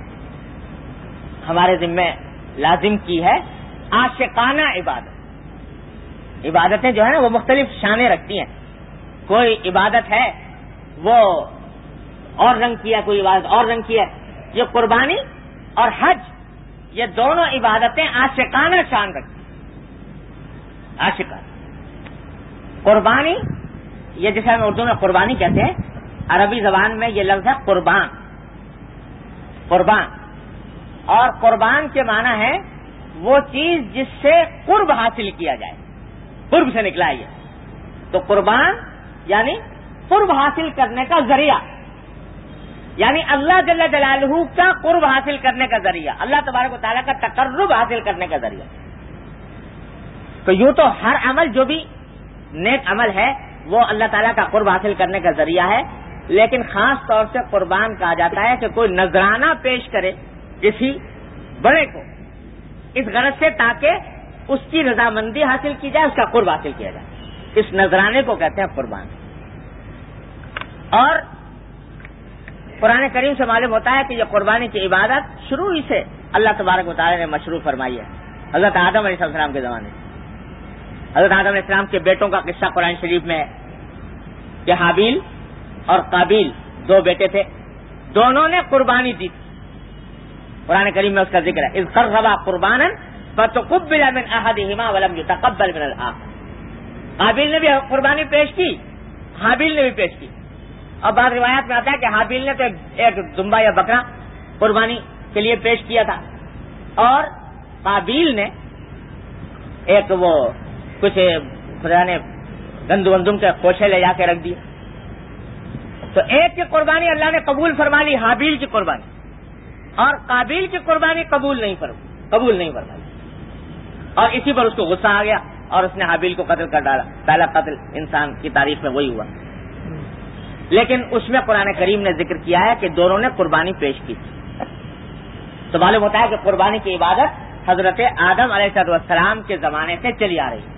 Speaker 2: ہمارے ذمے لازم کی ہے. عاشقانہ عبادت. عبادتیں جو ہے نا وہ مختلف شانیں رکھتی ہیں. کوئی عبادت ہے وہ اور رنگ کی ہے, کوئی عبادت اور رنگ کی ہے. یہ قربانی اور حج یہ دونوں عبادتیں عاشقانہ شان رکھتی ہیں، عاشقانہ۔ قربانی، یہ جسے ہم اردو میں قربانی کہتے ہیں، عربی زبان میں یہ لفظ ہے قربان، قربان، اور قربان کے معنی ہے وہ چیز جس سے قرب حاصل کیا جائے، قرب سے نکلا ہے یہ، تو قربان یعنی قرب حاصل کرنے کا ذریعہ، یعنی اللہ جل جلالہ کا قرب حاصل کرنے کا ذریعہ، اللہ تبارک و تعالیٰ کا تقرب حاصل کرنے کا ذریعہ۔ تو یوں تو ہر عمل جو بھی نیک عمل ہے وہ اللہ تعالیٰ کا قرب حاصل کرنے کا ذریعہ ہے، لیکن خاص طور سے قربان کہا جاتا ہے کہ کوئی نذرانہ پیش کرے کسی بڑے کو اس غرض سے تاکہ اس کی رضامندی حاصل کی جائے، اس کا قرب حاصل کیا جائے، اس نذرانے کو کہتے ہیں قربان۔ اور قرآن کریم سے معلوم ہوتا ہے کہ یہ قربانی کی عبادت شروع ہی سے اللہ تبارک و تعالیٰ نے مشروع فرمائی ہے، حضرت آدم علیہ السلام کے زمانے میں۔ حضرت آدم علیہ السلام کے بیٹوں کا قصہ قرآن شریف میں ہے کہ حابیل اور قابیل دو بیٹے تھے، دونوں نے قربانی دی تھی، قرآن کریم میں اس کا ذکر ہے، اذ قربا قربانا فتقبل من احدهما ولم يتقبل من الاخر۔ قابیل نے بھی قربانی پیش کی، حابیل نے بھی پیش کی، اور بعض روایات میں آتا ہے کہ حابیل نے تو ایک دمبا یا بکرا قربانی کے لیے پیش کیا تھا، اور قابیل نے ایک وہ کچھ خدا نے گندم گندم کے کوشے لے جا کے رکھ دیے۔ تو ایک کی قربانی اللہ نے قبول فرما لی، حابیل کی قربانی، اور قابیل کی قربانی قبول نہیں فرما قبول نہیں فرمائی، اور اسی پر اس کو غصہ آ گیا اور اس نے حابیل کو قتل کر ڈالا۔ پہلا قتل انسان کی تاریخ میں وہی ہوا، لیکن اس میں قرآن کریم نے ذکر کیا ہے کہ دونوں نے قربانی پیش کی تھی۔ تو معلوم ہوتا ہے کہ قربانی کی عبادت حضرت آدم علیہ السلام کے زمانے سے چلی آ رہی ہے،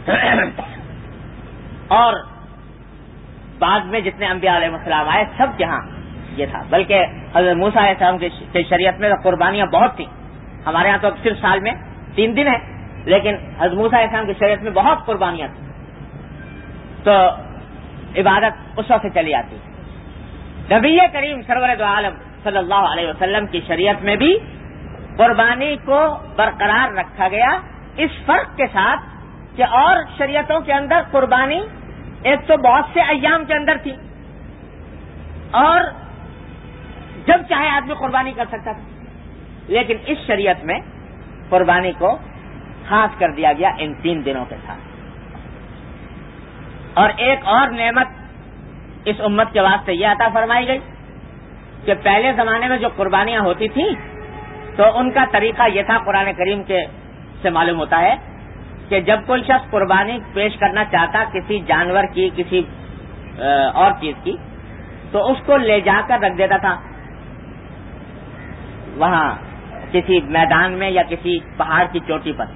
Speaker 2: اور بعد میں جتنے انبیاء علیہ السلام آئے سب کے ہاں یہ تھا، بلکہ حضرت موسیٰ علیہ السلام کی شریعت میں قربانیاں بہت تھیں، ہمارے ہاں تو صرف سال میں تین دن ہے، لیکن حضرت موسیٰ علیہ السلام کی شریعت میں بہت قربانیاں تھیں، تو عبادت اس وقت سے چلی آتی ہے۔ نبی کریم سرور دو عالم صلی اللہ علیہ وسلم کی شریعت میں بھی قربانی کو برقرار رکھا گیا، اس فرق کے ساتھ کہ اور شریعتوں کے اندر قربانی ایک تو بہت سے ایام کے اندر تھی، اور جب چاہے آدمی قربانی کر سکتا تھا، لیکن اس شریعت میں قربانی کو خاص کر دیا گیا ان تین دنوں کے ساتھ۔ اور ایک اور نعمت اس امت کے واسطے یہ عطا فرمائی گئی کہ پہلے زمانے میں جو قربانیاں ہوتی تھیں تو ان کا طریقہ یہ تھا، قرآن کریم کے سے معلوم ہوتا ہے کہ جب کوئی شخص قربانی پیش کرنا چاہتا کسی جانور کی، کسی اور چیز کی، تو اس کو لے جا کر رکھ دیتا تھا وہاں کسی میدان میں یا کسی پہاڑ کی چوٹی پر،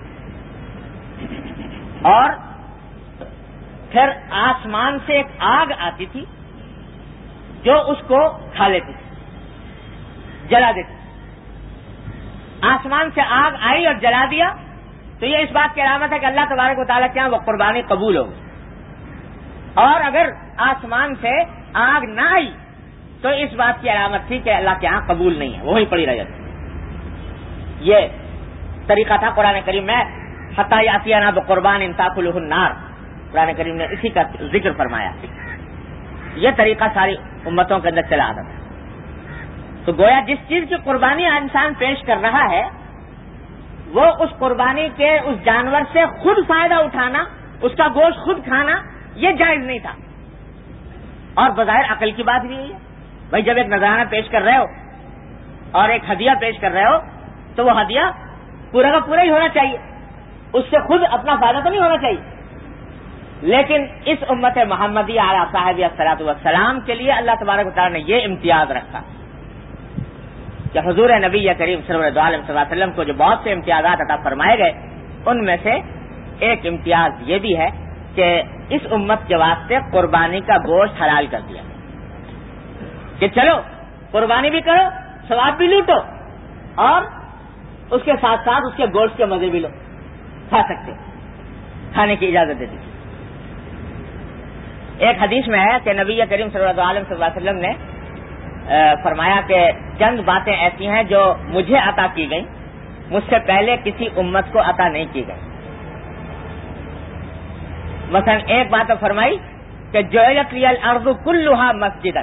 Speaker 2: اور پھر آسمان سے ایک آگ آتی تھی جو اس کو کھا لیتی تھی، جلا دیتی۔ آسمان سے آگ آئی اور جلا دیا تو یہ اس بات کی علامت ہے کہ اللہ تبارک و تعالیٰ کے یہاں وہ قربانی قبول ہوگی، اور اگر آسمان سے آگ نہ آئی تو اس بات کی علامت تھی کہ اللہ کے یہاں قبول نہیں ہے، وہیں پڑی رہ جاتی۔ یہ طریقہ تھا قرآن کریم میں، حتی یاتینا بقربان تاکلہ النار، قرآن کریم نے اسی کا ذکر فرمایا۔ یہ طریقہ ساری امتوں کے اندر چلا آتا تھا۔ تو گویا جس چیز کی قربانی انسان پیش کر رہا ہے وہ اس قربانی کے اس جانور سے خود فائدہ اٹھانا، اس کا گوشت خود کھانا یہ جائز نہیں تھا، اور بظاہر عقل کی بات بھی ہے۔ بھائی جب ایک نذرانہ پیش کر رہے ہو اور ایک ہدیہ پیش کر رہے ہو تو وہ ہدیہ پورا کا پورا ہی ہونا چاہیے، اس سے خود اپنا فائدہ تو نہیں ہونا چاہیے۔ لیکن اس امت محمدی علیہ صاحب الصلاۃ والسلام کے لیے اللہ تبارک و تعالیٰ نے یہ امتیاز رکھا کہ حضور نبی کریم سرور دو عالم صلی اللہ علیہ وسلم کو جو بہت سے امتیازات عطا فرمائے گئے، ان میں سے ایک امتیاز یہ بھی ہے کہ اس امت کے واسطے قربانی کا گوشت حلال کر دیا کہ چلو قربانی بھی کرو، ثواب بھی لوٹو، اور اس کے ساتھ ساتھ اس کے گوشت کے مزے بھی لو، کھا سکتے، کھانے کی اجازت دے دی۔ ایک حدیث میں ہے کہ نبی کریم صلی اللہ علیہ وسلم نے فرمایا کہ چند باتیں ایسی ہیں جو مجھے عطا کی گئیں، مجھ سے پہلے کسی امت کو عطا نہیں کی گئی. مثلا ایک بات تو فرمائی کہ جعلت لی الارض کلھا مسجدا،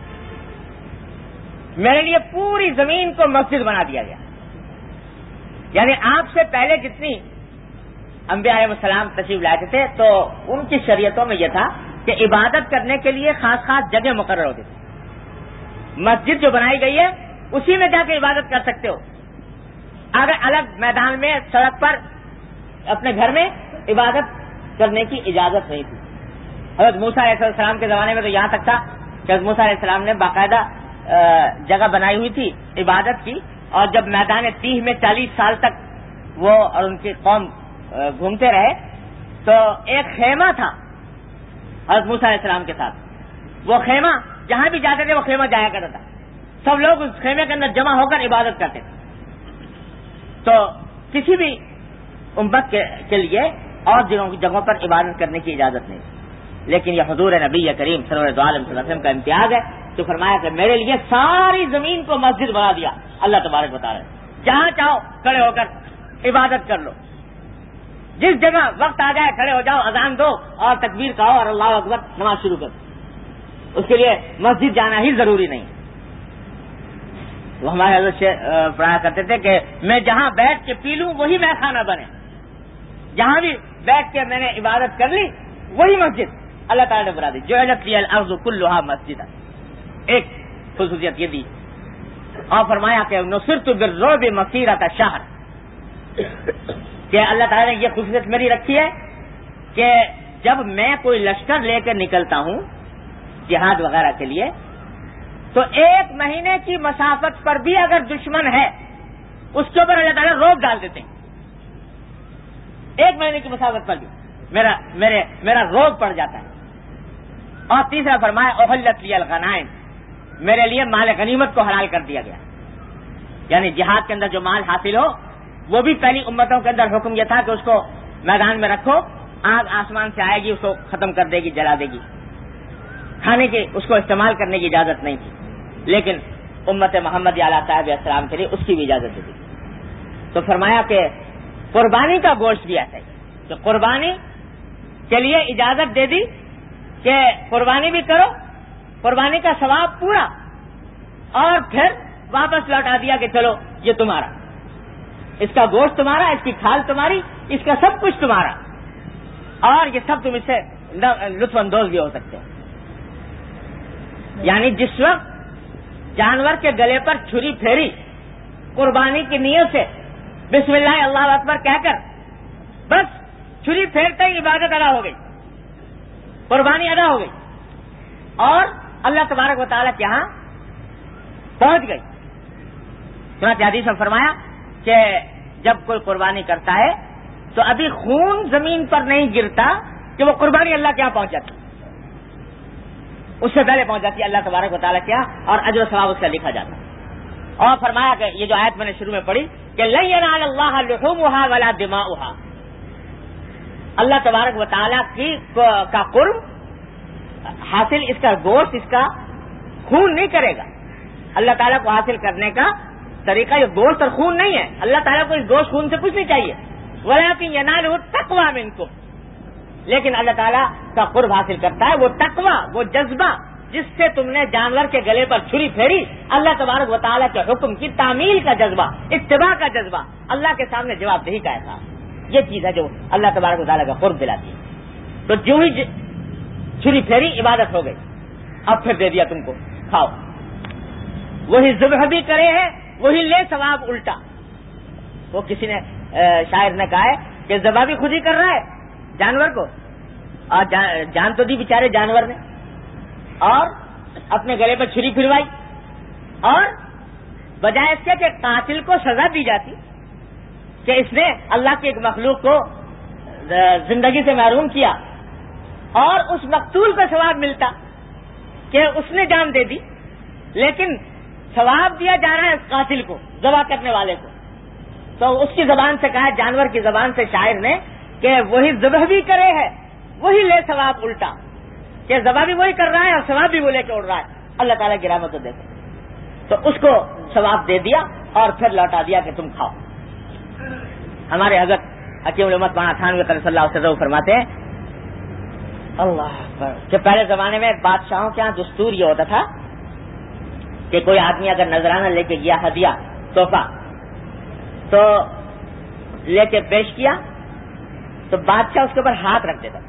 Speaker 2: میرے لیے پوری زمین کو مسجد بنا دیا گیا. یعنی آپ سے پہلے جتنی انبیاء علیہ السلام تشریف لائے تھے تو ان کی شریعتوں میں یہ تھا کہ عبادت کرنے کے لیے خاص خاص جگہ مقرر ہوتی تھی. مسجد جو بنائی گئی ہے اسی میں جا کے عبادت کر سکتے ہو. اگر الگ میدان میں سڑک پر اپنے گھر میں عبادت کرنے کی اجازت نہیں تھی. حضرت موسیٰ علیہ السلام کے زمانے میں تو یہاں تک تھا کہ حضرت موسیٰ علیہ السلام نے باقاعدہ جگہ بنائی ہوئی تھی عبادت کی، اور جب میدان تیہ میں چالیس سال تک وہ اور ان کی قوم گھومتے رہے تو ایک خیمہ تھا حضرت موسیٰ علیہ السلام کے ساتھ. وہ خیمہ جہاں بھی جاتے تھے وہ خیمہ جایا کرتا تھا. سب لوگ اس خیمے کے اندر جمع ہو کر عبادت کرتے تھے. تو کسی بھی امت کے لیے اور جگہوں پر عبادت کرنے کی اجازت نہیں. لیکن یہ حضور نبی کریم صلی اللہ علیہ وسلم کا امتیاز ہے تو فرمایا کہ میرے لیے ساری زمین کو مسجد بنا دیا اللہ تبارک بتا رہے ہیں. جہاں چاہو کھڑے ہو کر عبادت کر لو، جس جگہ وقت آ جائے کھڑے ہو جاؤ، اذان دو اور تکبیر کہو اور اللہ اکبر نماز شروع کرو. اس کے لیے مسجد جانا ہی ضروری نہیں. وہ ہمارے حضرت سے پڑھایا کرتے تھے کہ میں جہاں بیٹھ کے پی لوں وہی میں کھانا بنے. جہاں بھی بیٹھ کے میں نے عبادت کر لی وہی مسجد اللہ تعالیٰ نے بنا دی. جعلت لی الارض کلھا مسجدا، ایک خصوصیت یہ دی. اور فرمایا کہ نصرت بالرعب مسیرۃ شہر، کہ اللہ تعالیٰ نے یہ خصوصیت میری رکھی ہے کہ جب میں کوئی لشکر لے کر نکلتا ہوں جہاد وغیرہ کے لیے تو ایک مہینے کی مسافت پر بھی اگر دشمن ہے اس کے اوپر اللہ تعالیٰ روک ڈال دیتے ہیں. ایک مہینے کی مسافت پر بھی میرا میرے میرا روک پڑ جاتا ہے. اور تیسرا فرمایا احلت لی الغنائم، میرے لیے مال غنیمت کو حلال کر دیا گیا. یعنی جہاد کے اندر جو مال حاصل ہو وہ بھی پہلی امتوں کے اندر حکم یہ تھا کہ اس کو میدان میں رکھو، آگ آسمان سے آئے گی اس کو ختم کر دے گی، جلا دے گی. کھانے کی اس کو استعمال کرنے کی اجازت نہیں تھی، لیکن امت محمد علیہ صاحب السلام کے لیے اس کی بھی اجازت دی. تو فرمایا کہ قربانی کا گوشت بھی ایسا ہے کہ قربانی کے لیے اجازت دے دی کہ قربانی بھی کرو، قربانی کا ثواب پورا، اور پھر واپس لوٹا دیا کہ چلو یہ تمہارا، اس کا گوشت تمہارا، اس کی کھال تمہاری، اس کا سب کچھ تمہارا، اور یہ سب تم اس سے لطف اندوز بھی ہو سکتے ہو. یعنی جس وقت جانور کے گلے پر چھری پھیری قربانی کی نیت سے بسم اللہ اللہ اکبر کہہ کر بس چھری پھیرتے ہی عبادت ادا ہو گئی، قربانی ادا ہو گئی اور اللہ تبارک و تعالیٰ کے یہاں پہنچ گئی. چنانچہ حدیث میں فرمایا کہ جب کوئی قربانی کرتا ہے تو ابھی خون زمین پر نہیں گرتا کہ وہ قربانی اللہ کے یہاں پہنچ جاتی، اس سے پہلے پہنچ جاتی ہے اللہ تبارک و تعالیٰ کے یہاں اور اجر و ثواب اس کا لکھا جاتا ہے. اور فرمایا کہ یہ جو آیت میں نے شروع میں پڑھی کہ لن ینال اللہ لحومها ولا دماؤها، اللہ تبارک و تعالیٰ کی کا قرب حاصل، اس کا گوشت، اس کا خون نہیں کرے گا. اللہ تعالیٰ کو حاصل کرنے کا طریقہ یہ گوشت اور خون نہیں ہے. اللہ تعالیٰ کو اس گوشت خون سے کچھ نہیں چاہیے. ولکن ینالہ التقوی منکم، لیکن اللہ تعالیٰ کا قرب حاصل کرتا ہے وہ تقوی، وہ جذبہ جس سے تم نے جانور کے گلے پر چھری پھیری، اللہ تبارک و تعالیٰ کے حکم کی تعمیل کا جذبہ، اتباع کا جذبہ، اللہ کے سامنے جواب دہی کا احساس. یہ چیز ہے جو اللہ تبارک و تعالیٰ کا قرب دلاتی ہے. تو جو ہی چھری پھیری عبادت ہو گئی، اب پھر دے دیا تم کو کھاؤ. وہی ذبح بھی کرے ہے وہی لے ثواب الٹا. وہ کسی نے شاعر نے کہا ہے کہ ذبح بھی خود ہی کر رہا ہے جانور کو، اور جان تو دی بیچارے جانور نے، اور اپنے گلے پر چھری پھروائی، اور بجائے اس کے کہ قاتل کو سزا دی جاتی کہ اس نے اللہ کی ایک مخلوق کو زندگی سے محروم کیا، اور اس مقتول کو ثواب ملتا کہ اس نے جان دے دی، لیکن ثواب دیا جا رہا ہے اس قاتل کو، ذبح کرنے والے کو. تو اس کی زبان سے کہا، جانور کی زبان سے شاعر نے، کہ وہی ذبح بھی کرے ہے وہی لے ثواب الٹا، کہ ذبح بھی وہی کر رہا ہے اور ثواب بھی وہ لے کے اڑ رہا ہے. اللہ تعالیٰ کی رحمت دیکھو، تو اس کو ثواب دے دیا اور پھر لوٹا دیا کہ تم کھاؤ. ہمارے حضرت حکیم الامت مولانا تھانوی قدس اللہ تعالی فرماتے ہیں اللہ اکبر کہ پہلے زمانے میں بادشاہوں کے یہاں دستور یہ ہوتا تھا کہ کوئی آدمی اگر نذرانہ لے کے گیا ہدیہ تحفہ تو لے کے پیش کیا تو بادشاہ اس کے اوپر ہاتھ رکھ دیتا.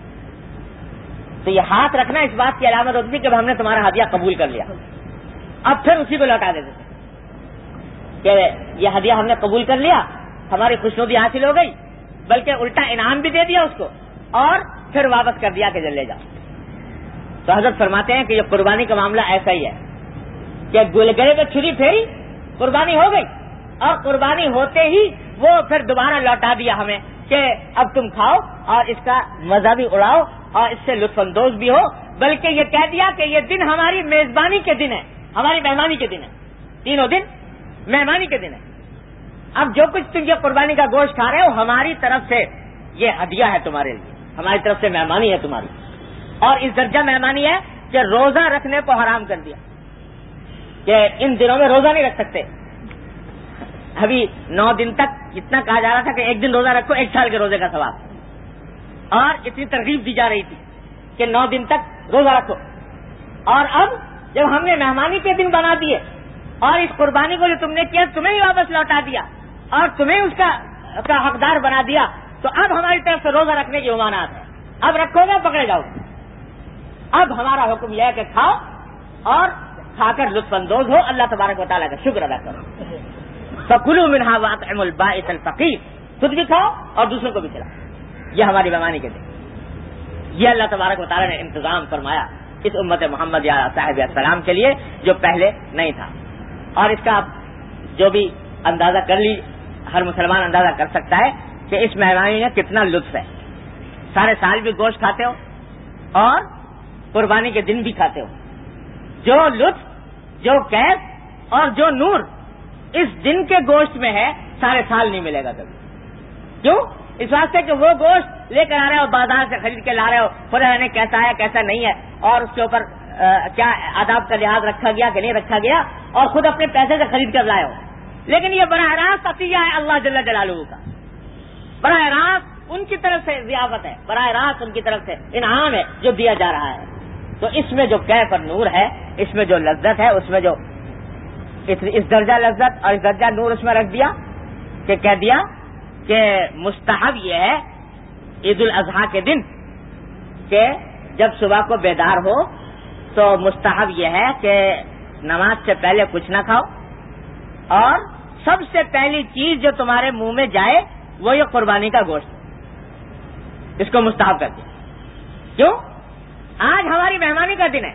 Speaker 2: تو یہ ہاتھ رکھنا اس بات کی علامت ہوتی تھی کہ ہم نے تمہارا ہدیہ قبول کر لیا. اب پھر اسی کو لوٹا دیتے تھے کہ یہ ہدیہ ہم نے قبول کر لیا, ہماری خوشنودی حاصل ہو گئی, بلکہ الٹا انعام بھی دے دیا اس کو اور پھر واپس کر دیا کہ لے جاؤ. تو حضرت فرماتے ہیں کہ یہ قربانی کا معاملہ ایسا ہی ہے کہ گلگلے پہ چھری پھیری, قربانی ہو گئی, اور قربانی ہوتے ہی وہ پھر دوبارہ لوٹا دیا ہمیں کہ اب تم کھاؤ اور اس کا مزہ بھی اڑاؤ اور اس سے لطف اندوز بھی ہو, بلکہ یہ کہہ دیا کہ یہ دن ہماری میزبانی کے دن ہے, ہماری مہمانی کے دن ہے, تینوں دن مہمانی کے دن ہے. اب جو کچھ تم یہ قربانی کا گوشت کھا رہے ہو ہماری طرف سے یہ ہدیہ ہے تمہارے لیے, ہماری طرف سے مہمانی ہے تمہاری. اور اس درجہ مہمانی ہے کہ روزہ رکھنے کو حرام کر دیا کہ ان دنوں میں روزہ نہیں رکھ سکتے. ابھی نو دن تک اتنا کہا جا رہا تھا کہ ایک دن روزہ رکھو ایک سال کے روزے کا ثواب, اور اتنی ترغیب دی جا رہی تھی کہ نو دن تک روزہ رکھو. اور اب جب ہم نے مہمانی کے دن بنا دیے اور اس قربانی کو جو تم نے کیا تمہیں ہی واپس لوٹا دیا اور تمہیں اس کا, کا حقدار بنا دیا, تو اب ہماری طرف سے روزہ رکھنے کی ممانعت ہے. اب رکھو گے پکڑے جاؤ. اب ہمارا حکم یہ ہے کہ کھاؤ اور کھا کر لطف اندوز ہو, اللہ تبارک و تعالیٰ کا شکر ادا کرو. فَكُلُوا مِنْهَا وَأَطْعِمُوا الْبَائِسَ الْفَقِيرَ, خود بھی کھاؤ اور دوسروں کو بھی کھلاؤ. یہ ہماری مہمانی کے دن, یہ اللہ تبارک و تعالیٰ نے انتظام فرمایا اس امت محمد یا صاحب السلام کے لیے جو پہلے نہیں تھا. اور اس کا جو بھی اندازہ کر لی, ہر مسلمان اندازہ کر سکتا ہے کہ اس مہمانی میں کتنا لطف ہے. سارے سال بھی گوشت کھاتے ہو اور قربانی کے دن بھی کھاتے ہو. جو لطف, جو کیف اور جو نور اس دن کے گوشت میں ہے سارے سال نہیں ملے گا کبھی. کیوں؟ اس واسطے کہ وہ گوشت لے کر آ رہے ہو, بازار سے خرید کے لا رہے ہو, خدا جانے کیسا ہے کیسا نہیں ہے, اور اس کے اوپر کیا آداب کا لحاظ رکھا گیا کہ نہیں رکھا گیا, اور خود اپنے پیسے سے خرید کر لائے ہو. لیکن یہ براہ راست عطیہ ہے اللہ جل جلالہ کا, براہ راست ان کی طرف سے ضیافت ہے, براہ راست ان کی طرف سے انعام ہے جو دیا جا رہا ہے. تو اس میں جو کیف اور نور ہے, اس میں جو لذت ہے, اس میں جو اس درجہ لذت اور اس درجہ نور اس میں رکھ دیا کہ کہہ دیا کہ مستحب یہ ہے عید الاضحیٰ کے دن کہ جب صبح کو بیدار ہو تو مستحب یہ ہے کہ نماز سے پہلے کچھ نہ کھاؤ, اور سب سے پہلی چیز جو تمہارے منہ میں جائے وہ یہ قربانی کا گوشت, اس کو مستحب کر دیا. کیوں؟ آج ہماری مہمانی کا دن ہے,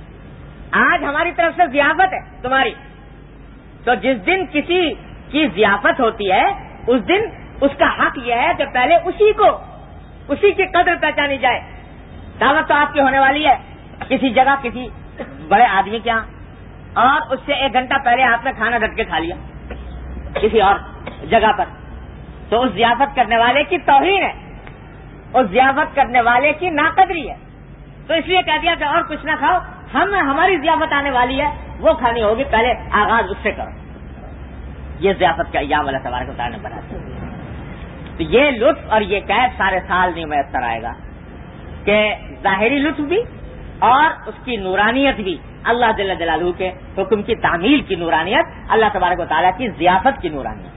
Speaker 2: آج ہماری طرف سے ضیافت ہے تمہاری. تو جس دن کسی کی ضیافت ہوتی ہے اس دن اس کا حق یہ ہے کہ پہلے اسی کو, اسی کی قدر پہچانی جائے. دعوت تو آپ کی ہونے والی ہے کسی جگہ کسی بڑے آدمی کے یہاں, اور اس سے ایک گھنٹہ پہلے آپ نے کھانا ڈٹ کے کھا لیا کسی اور جگہ پر, تو اس ضیافت کرنے والے کی توہین ہے, اس ضیافت کرنے والے کی ناقدری ہے. تو اس لیے کہہ دیا کہ اور کچھ نہ کھاؤ, ہم ہماری ضیافت آنے والی ہے وہ کھانی ہوگی, پہلے آغاز اس سے کرو. یہ ضیافت کا ایام اللہ تبارک و تعالیٰ نے بنا دیا. تو یہ لطف اور یہ قید سارے سال نہیں میسر آئے گا کہ ظاہری لطف بھی اور اس کی نورانیت بھی, اللہ جل جلالہ کے حکم کی تعمیل کی نورانیت, اللہ تبارک و تعالیٰ کی ضیافت کی نورانیت.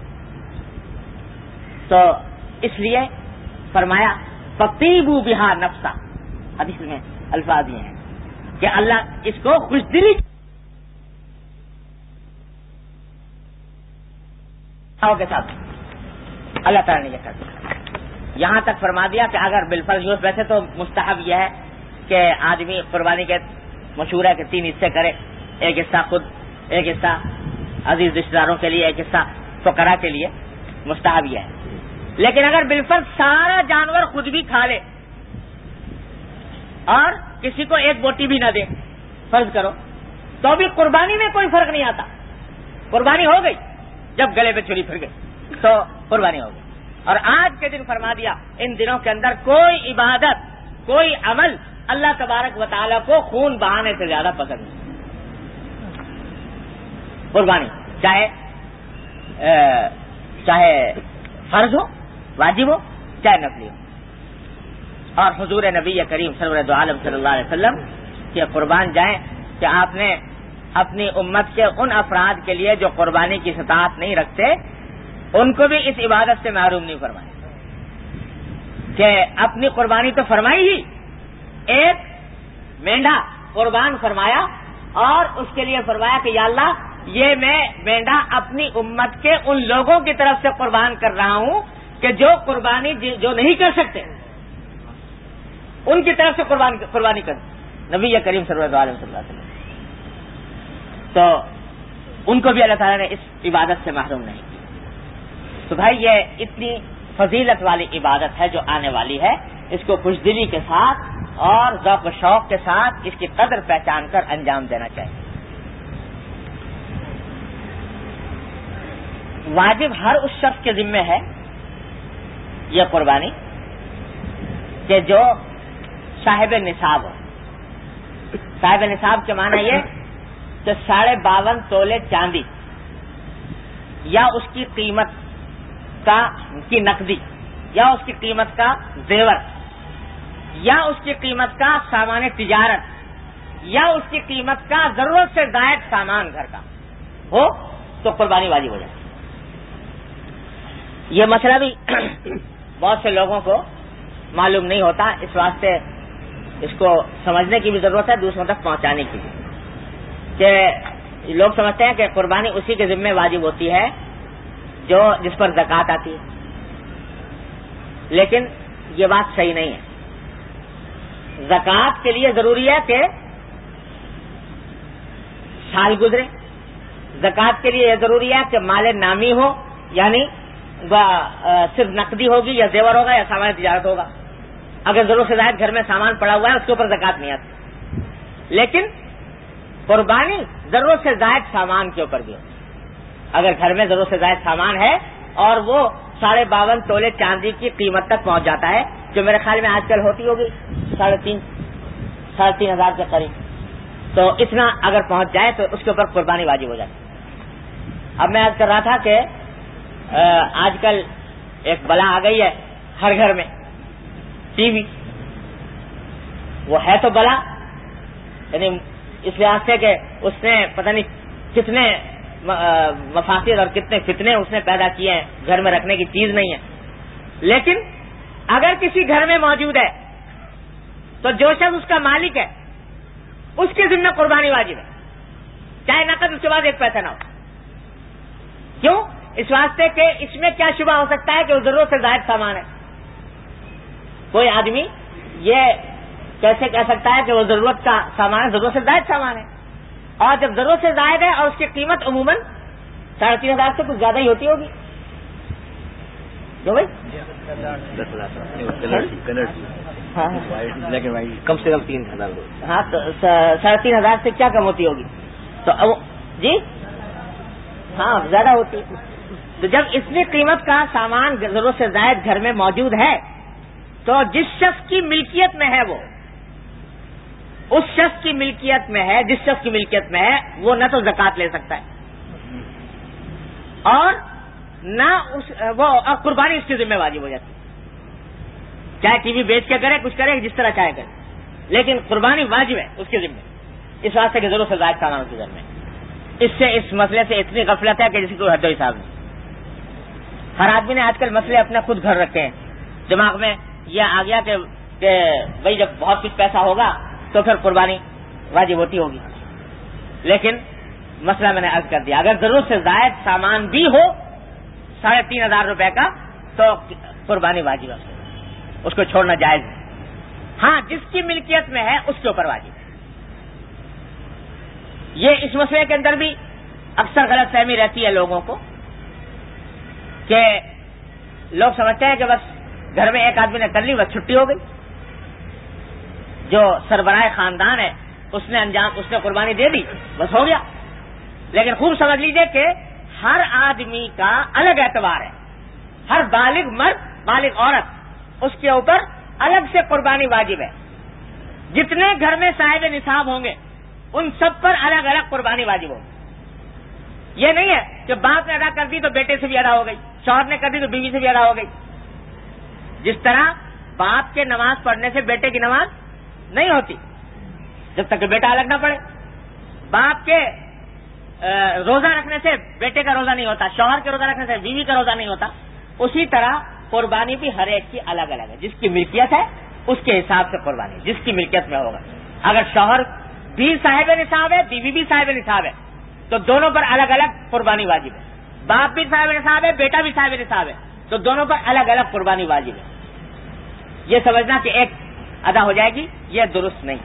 Speaker 2: تو اس لیے فرمایا فطیبوا بہا نفسا, حدیث میں الفاظ یہ ہیں کہ اللہ اس کو خوش دلی کے ساتھ اللہ تعالیٰ نے یہ کر دیا. یہاں تک فرما دیا کہ اگر بالفرض یوز, ویسے تو مستحب یہ ہے کہ آدمی قربانی کے مشہور ہے کہ تین حصے کرے, ایک حصہ خود, ایک حصہ عزیز رشتہ داروں کے لیے, ایک حصہ فقراء کے لیے, مستحب یہ ہے. لیکن اگر بالفرض سارا جانور خود بھی کھا لے اور کسی کو ایک بوٹی بھی نہ دے, فرض کرو, تو بھی قربانی میں کوئی فرق نہیں آتا. قربانی ہو گئی, جب گلے پہ چھری پھر گئی تو قربانی ہو گئی. اور آج کے دن فرما دیا ان دنوں کے اندر کوئی عبادت, کوئی عمل اللہ تبارک و تعالیٰ کو خون بہانے سے زیادہ پسند نہیں. قربانی چاہے چاہے فرض ہو، واجب ہو، چاہے نفلی ہو۔ اور حضور نبی کریم سرور دو عالم صلی اللہ علیہ وسلم کے قربان جائیں کہ آپ نے اپنی امت کے ان افراد کے لیے جو قربانی کی استطاعت نہیں رکھتے ان کو بھی اس عبادت سے محروم نہیں فرمایا، کہ اپنی قربانی تو فرمائی ہی، ایک مینڈا قربان فرمایا اور اس کے لیے فرمایا کہ یا اللہ یہ میں مینڈا اپنی امت کے ان لوگوں کی طرف سے قربان کر رہا ہوں کہ جو قربانی جو نہیں کر سکتے ان کی طرف سے قربان قربانی کر نبی کریم صلی اللہ علیہ وسلم، تو ان کو بھی اللہ تعالیٰ نے اس عبادت سے محروم نہیں کیا۔ تو بھائی یہ اتنی فضیلت والی عبادت ہے جو آنے والی ہے، اس کو خوش دلی کے ساتھ اور ذوق و شوق کے ساتھ اس کی قدر پہچان کر انجام دینا چاہیے۔ واجب ہر اس شخص کے ذمہ ہے یہ قربانی کہ جو صاحب نصاب ہو۔ صاحب نصاب کے معنی یہ کہ ساڑھے باون تولے چاندی یا اس کی قیمت کا کی نقدی یا اس کی قیمت کا زیور یا اس کی قیمت کا سامان تجارت یا اس کی قیمت کا ضرورت سے زائد سامان گھر کا ہو تو قربانی واجب ہو جائے۔ یہ مسئلہ بھی بہت سے لوگوں کو معلوم نہیں ہوتا، اس واسطے اس کو سمجھنے کی بھی ضرورت ہے، دوسروں تک پہنچانے کی بھی، کہ لوگ سمجھتے ہیں کہ قربانی اسی کے ذمہ واجب ہوتی ہے جو جس پر زکوٰۃ آتی ہے، لیکن یہ بات صحیح نہیں ہے۔ زکوٰۃ کے لیے ضروری ہے کہ سال گزرے، زکوٰۃ کے لیے یہ ضروری ہے کہ مال نامی ہو، یعنی صرف نقدی ہوگی یا زیور ہوگا یا سامان تجارت ہوگا۔ اگر ضرورت سے زائد گھر میں سامان پڑا ہوا ہے اس کے اوپر زکوٰۃ نہیں آتی، لیکن قربانی ضرورت سے زائد سامان کے اوپر بھی ہوتی ہے۔ اگر گھر میں ضرورت سے زائد سامان ہے اور وہ ساڑھے باون تولے چاندی کی قیمت تک پہنچ جاتا ہے، جو میرے خیال میں آج کل ہوتی ہوگی ساڑھے تین ساڑھے تین ہزار کے قریب، تو اتنا اگر پہنچ جائے تو اس کے اوپر قربانی واجب ہو جاتی ہے۔ اب میں عرض کر رہا تھا کہ آج کل ایک بلا آ گئی ہے ہر گھر میں، ٹی وی۔ وہ ہے تو بلا، یعنی اس لحاظ سے کہ اس نے پتہ نہیں کتنے مفاسد اور کتنے فتنے اس نے پیدا کیے ہیں، گھر میں رکھنے کی چیز نہیں ہے، لیکن اگر کسی گھر میں موجود ہے تو جو شخص اس کا مالک ہے اس کے ذمہ قربانی واجب ہے، چاہے نقد اس کے بعد ایک پیسہ نہ ہو۔ کیوں؟ اس واسطے کہ اس میں کیا شبہ ہو سکتا ہے کہ وہ ضرورت سے زائد سامان ہے۔ کوئی آدمی یہ کیسے کہہ سکتا ہے کہ وہ ضرورت کا سامان ہے، ضرورت سے زائد سامان ہے، اور جب ضرورت سے زائد ہے اور اس کی قیمت عموماً ساڑھے تین ہزار سے کچھ زیادہ ہی ہوتی ہوگی، جو بھائی کم سے کم تین ہزار ہاں ساڑھے تین ہزار سے کیا کم ہوتی ہوگی، تو جی ہاں زیادہ ہوتی ہے۔ تو جب اتنی قیمت کا سامان ضرورت سے زائد گھر میں موجود ہے تو جس شخص کی ملکیت میں ہے وہ اس شخص کی ملکیت میں ہے جس شخص کی ملکیت میں ہے وہ نہ تو زکوٰۃ لے سکتا ہے اور نہ اس وہ اور قربانی اس کی ذمہ واجب ہو جاتی ہے، چاہے ٹی وی بیچ کے کرے کچھ کرے جس طرح چاہے کرے، لیکن قربانی واجب ہے اس کے ذمہ، اس واسطے کہ ضرورت سے زائد سامان اس کے گھر میں۔ اس سے اس مسئلے سے اتنی غفلت ہے کہ جس کی کوئی حد و حساب نہیں۔ ہر آدمی نے آج کل مسئلے اپنے خود گھر رکھے ہیں، دماغ میں یہ آ گیا کہ کہ بھائی جب بہت کچھ پیسہ ہوگا تو پھر قربانی واجب ہوتی ہوگی، لیکن مسئلہ میں نے عرض کر دیا، اگر ضرورت سے زائد سامان بھی ہو ساڑھے تین ہزار روپے کا تو قربانی واجب ہے، اس کو چھوڑنا جائز ہے۔ ہاں جس کی ملکیت میں ہے اس کے اوپر واجب ہے۔ یہ اس مسئلے کے اندر بھی اکثر غلط فہمی رہتی ہے لوگوں کو کہ لوگ سمجھتے ہیں کہ بس گھر میں ایک آدمی نے کر لی بس چھٹی ہو گئی، جو سربراہ خاندان ہے اس نے انجام اس نے قربانی دے دی بس ہو گیا، لیکن خوب سمجھ لیجئے کہ ہر آدمی کا الگ اعتبار ہے، ہر بالغ مرد بالغ عورت اس کے اوپر الگ سے قربانی واجب ہے۔ جتنے گھر میں صاحب نصاب ہوں گے ان سب پر الگ الگ قربانی واجب ہوگی۔ یہ نہیں ہے کہ باپ نے ادا کر دی تو بیٹے سے بھی ادا ہو گئی، شوہر نے کر دی تو بیوی سے بھی ادا ہو گئی. جس طرح باپ کے نماز پڑھنے سے بیٹے کی نماز نہیں ہوتی جب تک کہ بیٹا الگ نہ پڑے, باپ کے روزہ رکھنے سے بیٹے کا روزہ نہیں ہوتا, شوہر کے روزہ رکھنے سے بیوی کا روزہ نہیں ہوتا, اسی طرح قربانی بھی ہر ایک کی الگ الگ ہے. جس کی ملکیت ہے اس کے حساب سے قربانی, جس کی ملکیت میں ہوگا. اگر شوہر بھی صاحب نصاب ہے, بیوی بھی صاحب نصاب ہے, تو دونوں پر الگ الگ قربانی واجب ہے. باپ بھی صاحب نصاب ہے, بیٹا بھی صاحب نصاب ہے, تو دونوں پر الگ الگ قربانی واجب ہے. یہ سمجھنا کہ ایک ادا ہو جائے گی, یہ درست نہیں.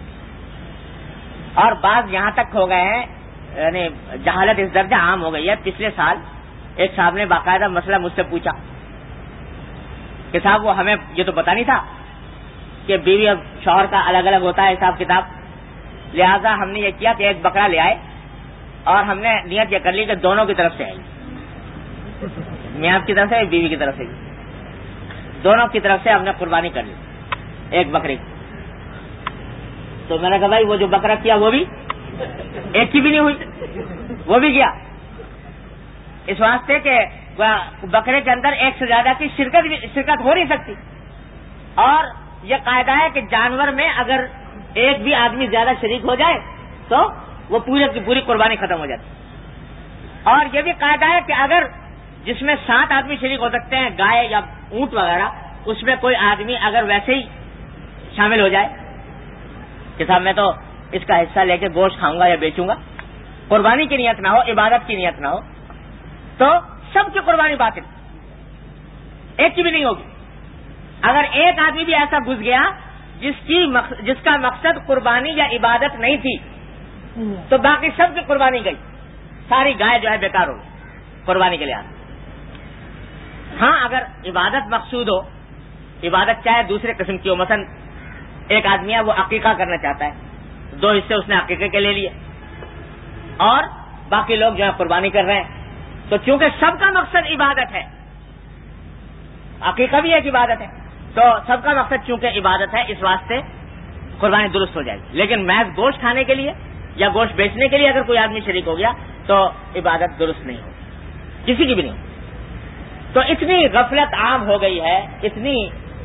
Speaker 2: اور بعض یہاں تک ہو گئے ہیں, یعنی جہالت اس درجہ عام ہو گئی ہے. پچھلے سال ایک صاحب نے باقاعدہ مسئلہ مجھ سے پوچھا کہ صاحب وہ ہمیں یہ تو پتا نہیں تھا کہ بیوی اور شوہر کا الگ الگ ہوتا ہے حساب کتاب, لہذا ہم نے یہ کیا کہ ایک بکرا لے آئے اور ہم نے نیت یہ کر لی کہ دونوں کی طرف سے ہے, میاں کی طرف سے بیوی کی طرف سے, دونوں کی طرف سے ہم نے قربانی کر لی ایک بکرے کی. تو میں نے کہا بھائی وہ جو بکرا کیا وہ بھی ایک کی بھی نہیں ہوئی, وہ بھی گیا, اس واسطے کہ بکرے کے اندر ایک سے زیادہ کی شرکت شرکت ہو نہیں سکتی. اور یہ قاعدہ ہے کہ جانور میں اگر ایک بھی آدمی زیادہ شریک ہو جائے تو وہ پورے کی پوری قربانی ختم ہو جاتی. اور یہ بھی قاعدہ ہے کہ اگر جس میں سات آدمی شریک ہو سکتے ہیں, گائے یا اونٹ وغیرہ, اس میں کوئی آدمی اگر ویسے ہی شامل ہو جائے کہ صاحب میں تو اس کا حصہ لے کے گوشت کھاؤں گا یا بیچوں گا, قربانی کی نیت نہ ہو, عبادت کی نیت نہ ہو, تو سب کی قربانی باطل, ایک کی بھی نہیں ہوگی. اگر ایک آدمی بھی ایسا گھس گیا جس کی جس کا مقصد قربانی یا عبادت نہیں تھی, تو باقی سب کی قربانی گئی, ساری گائے جو ہے بیکار ہوگی قربانی کے لحاظ. ہاں اگر عبادت مقصود ہو, عبادت چاہے دوسرے قسم کی ہو, مثلا ایک آدمی ہے وہ عقیقہ کرنا چاہتا ہے, دو حصے اس نے عقیقے کے لے لیے اور باقی لوگ جو ہے قربانی کر رہے ہیں, تو چونکہ سب کا مقصد عبادت ہے, عقیقہ بھی ایک عبادت ہے, تو سب کا مقصد چونکہ عبادت ہے, اس واسطے قربانی درست ہو جائے گی. لیکن محض گوشت کھانے کے لیے یا گوشت بیچنے کے لیے اگر کوئی آدمی شریک ہو گیا تو عبادت درست نہیں ہوگی, کسی کی بھی نہیں. تو اتنی غفلت عام ہو گئی ہے, اتنی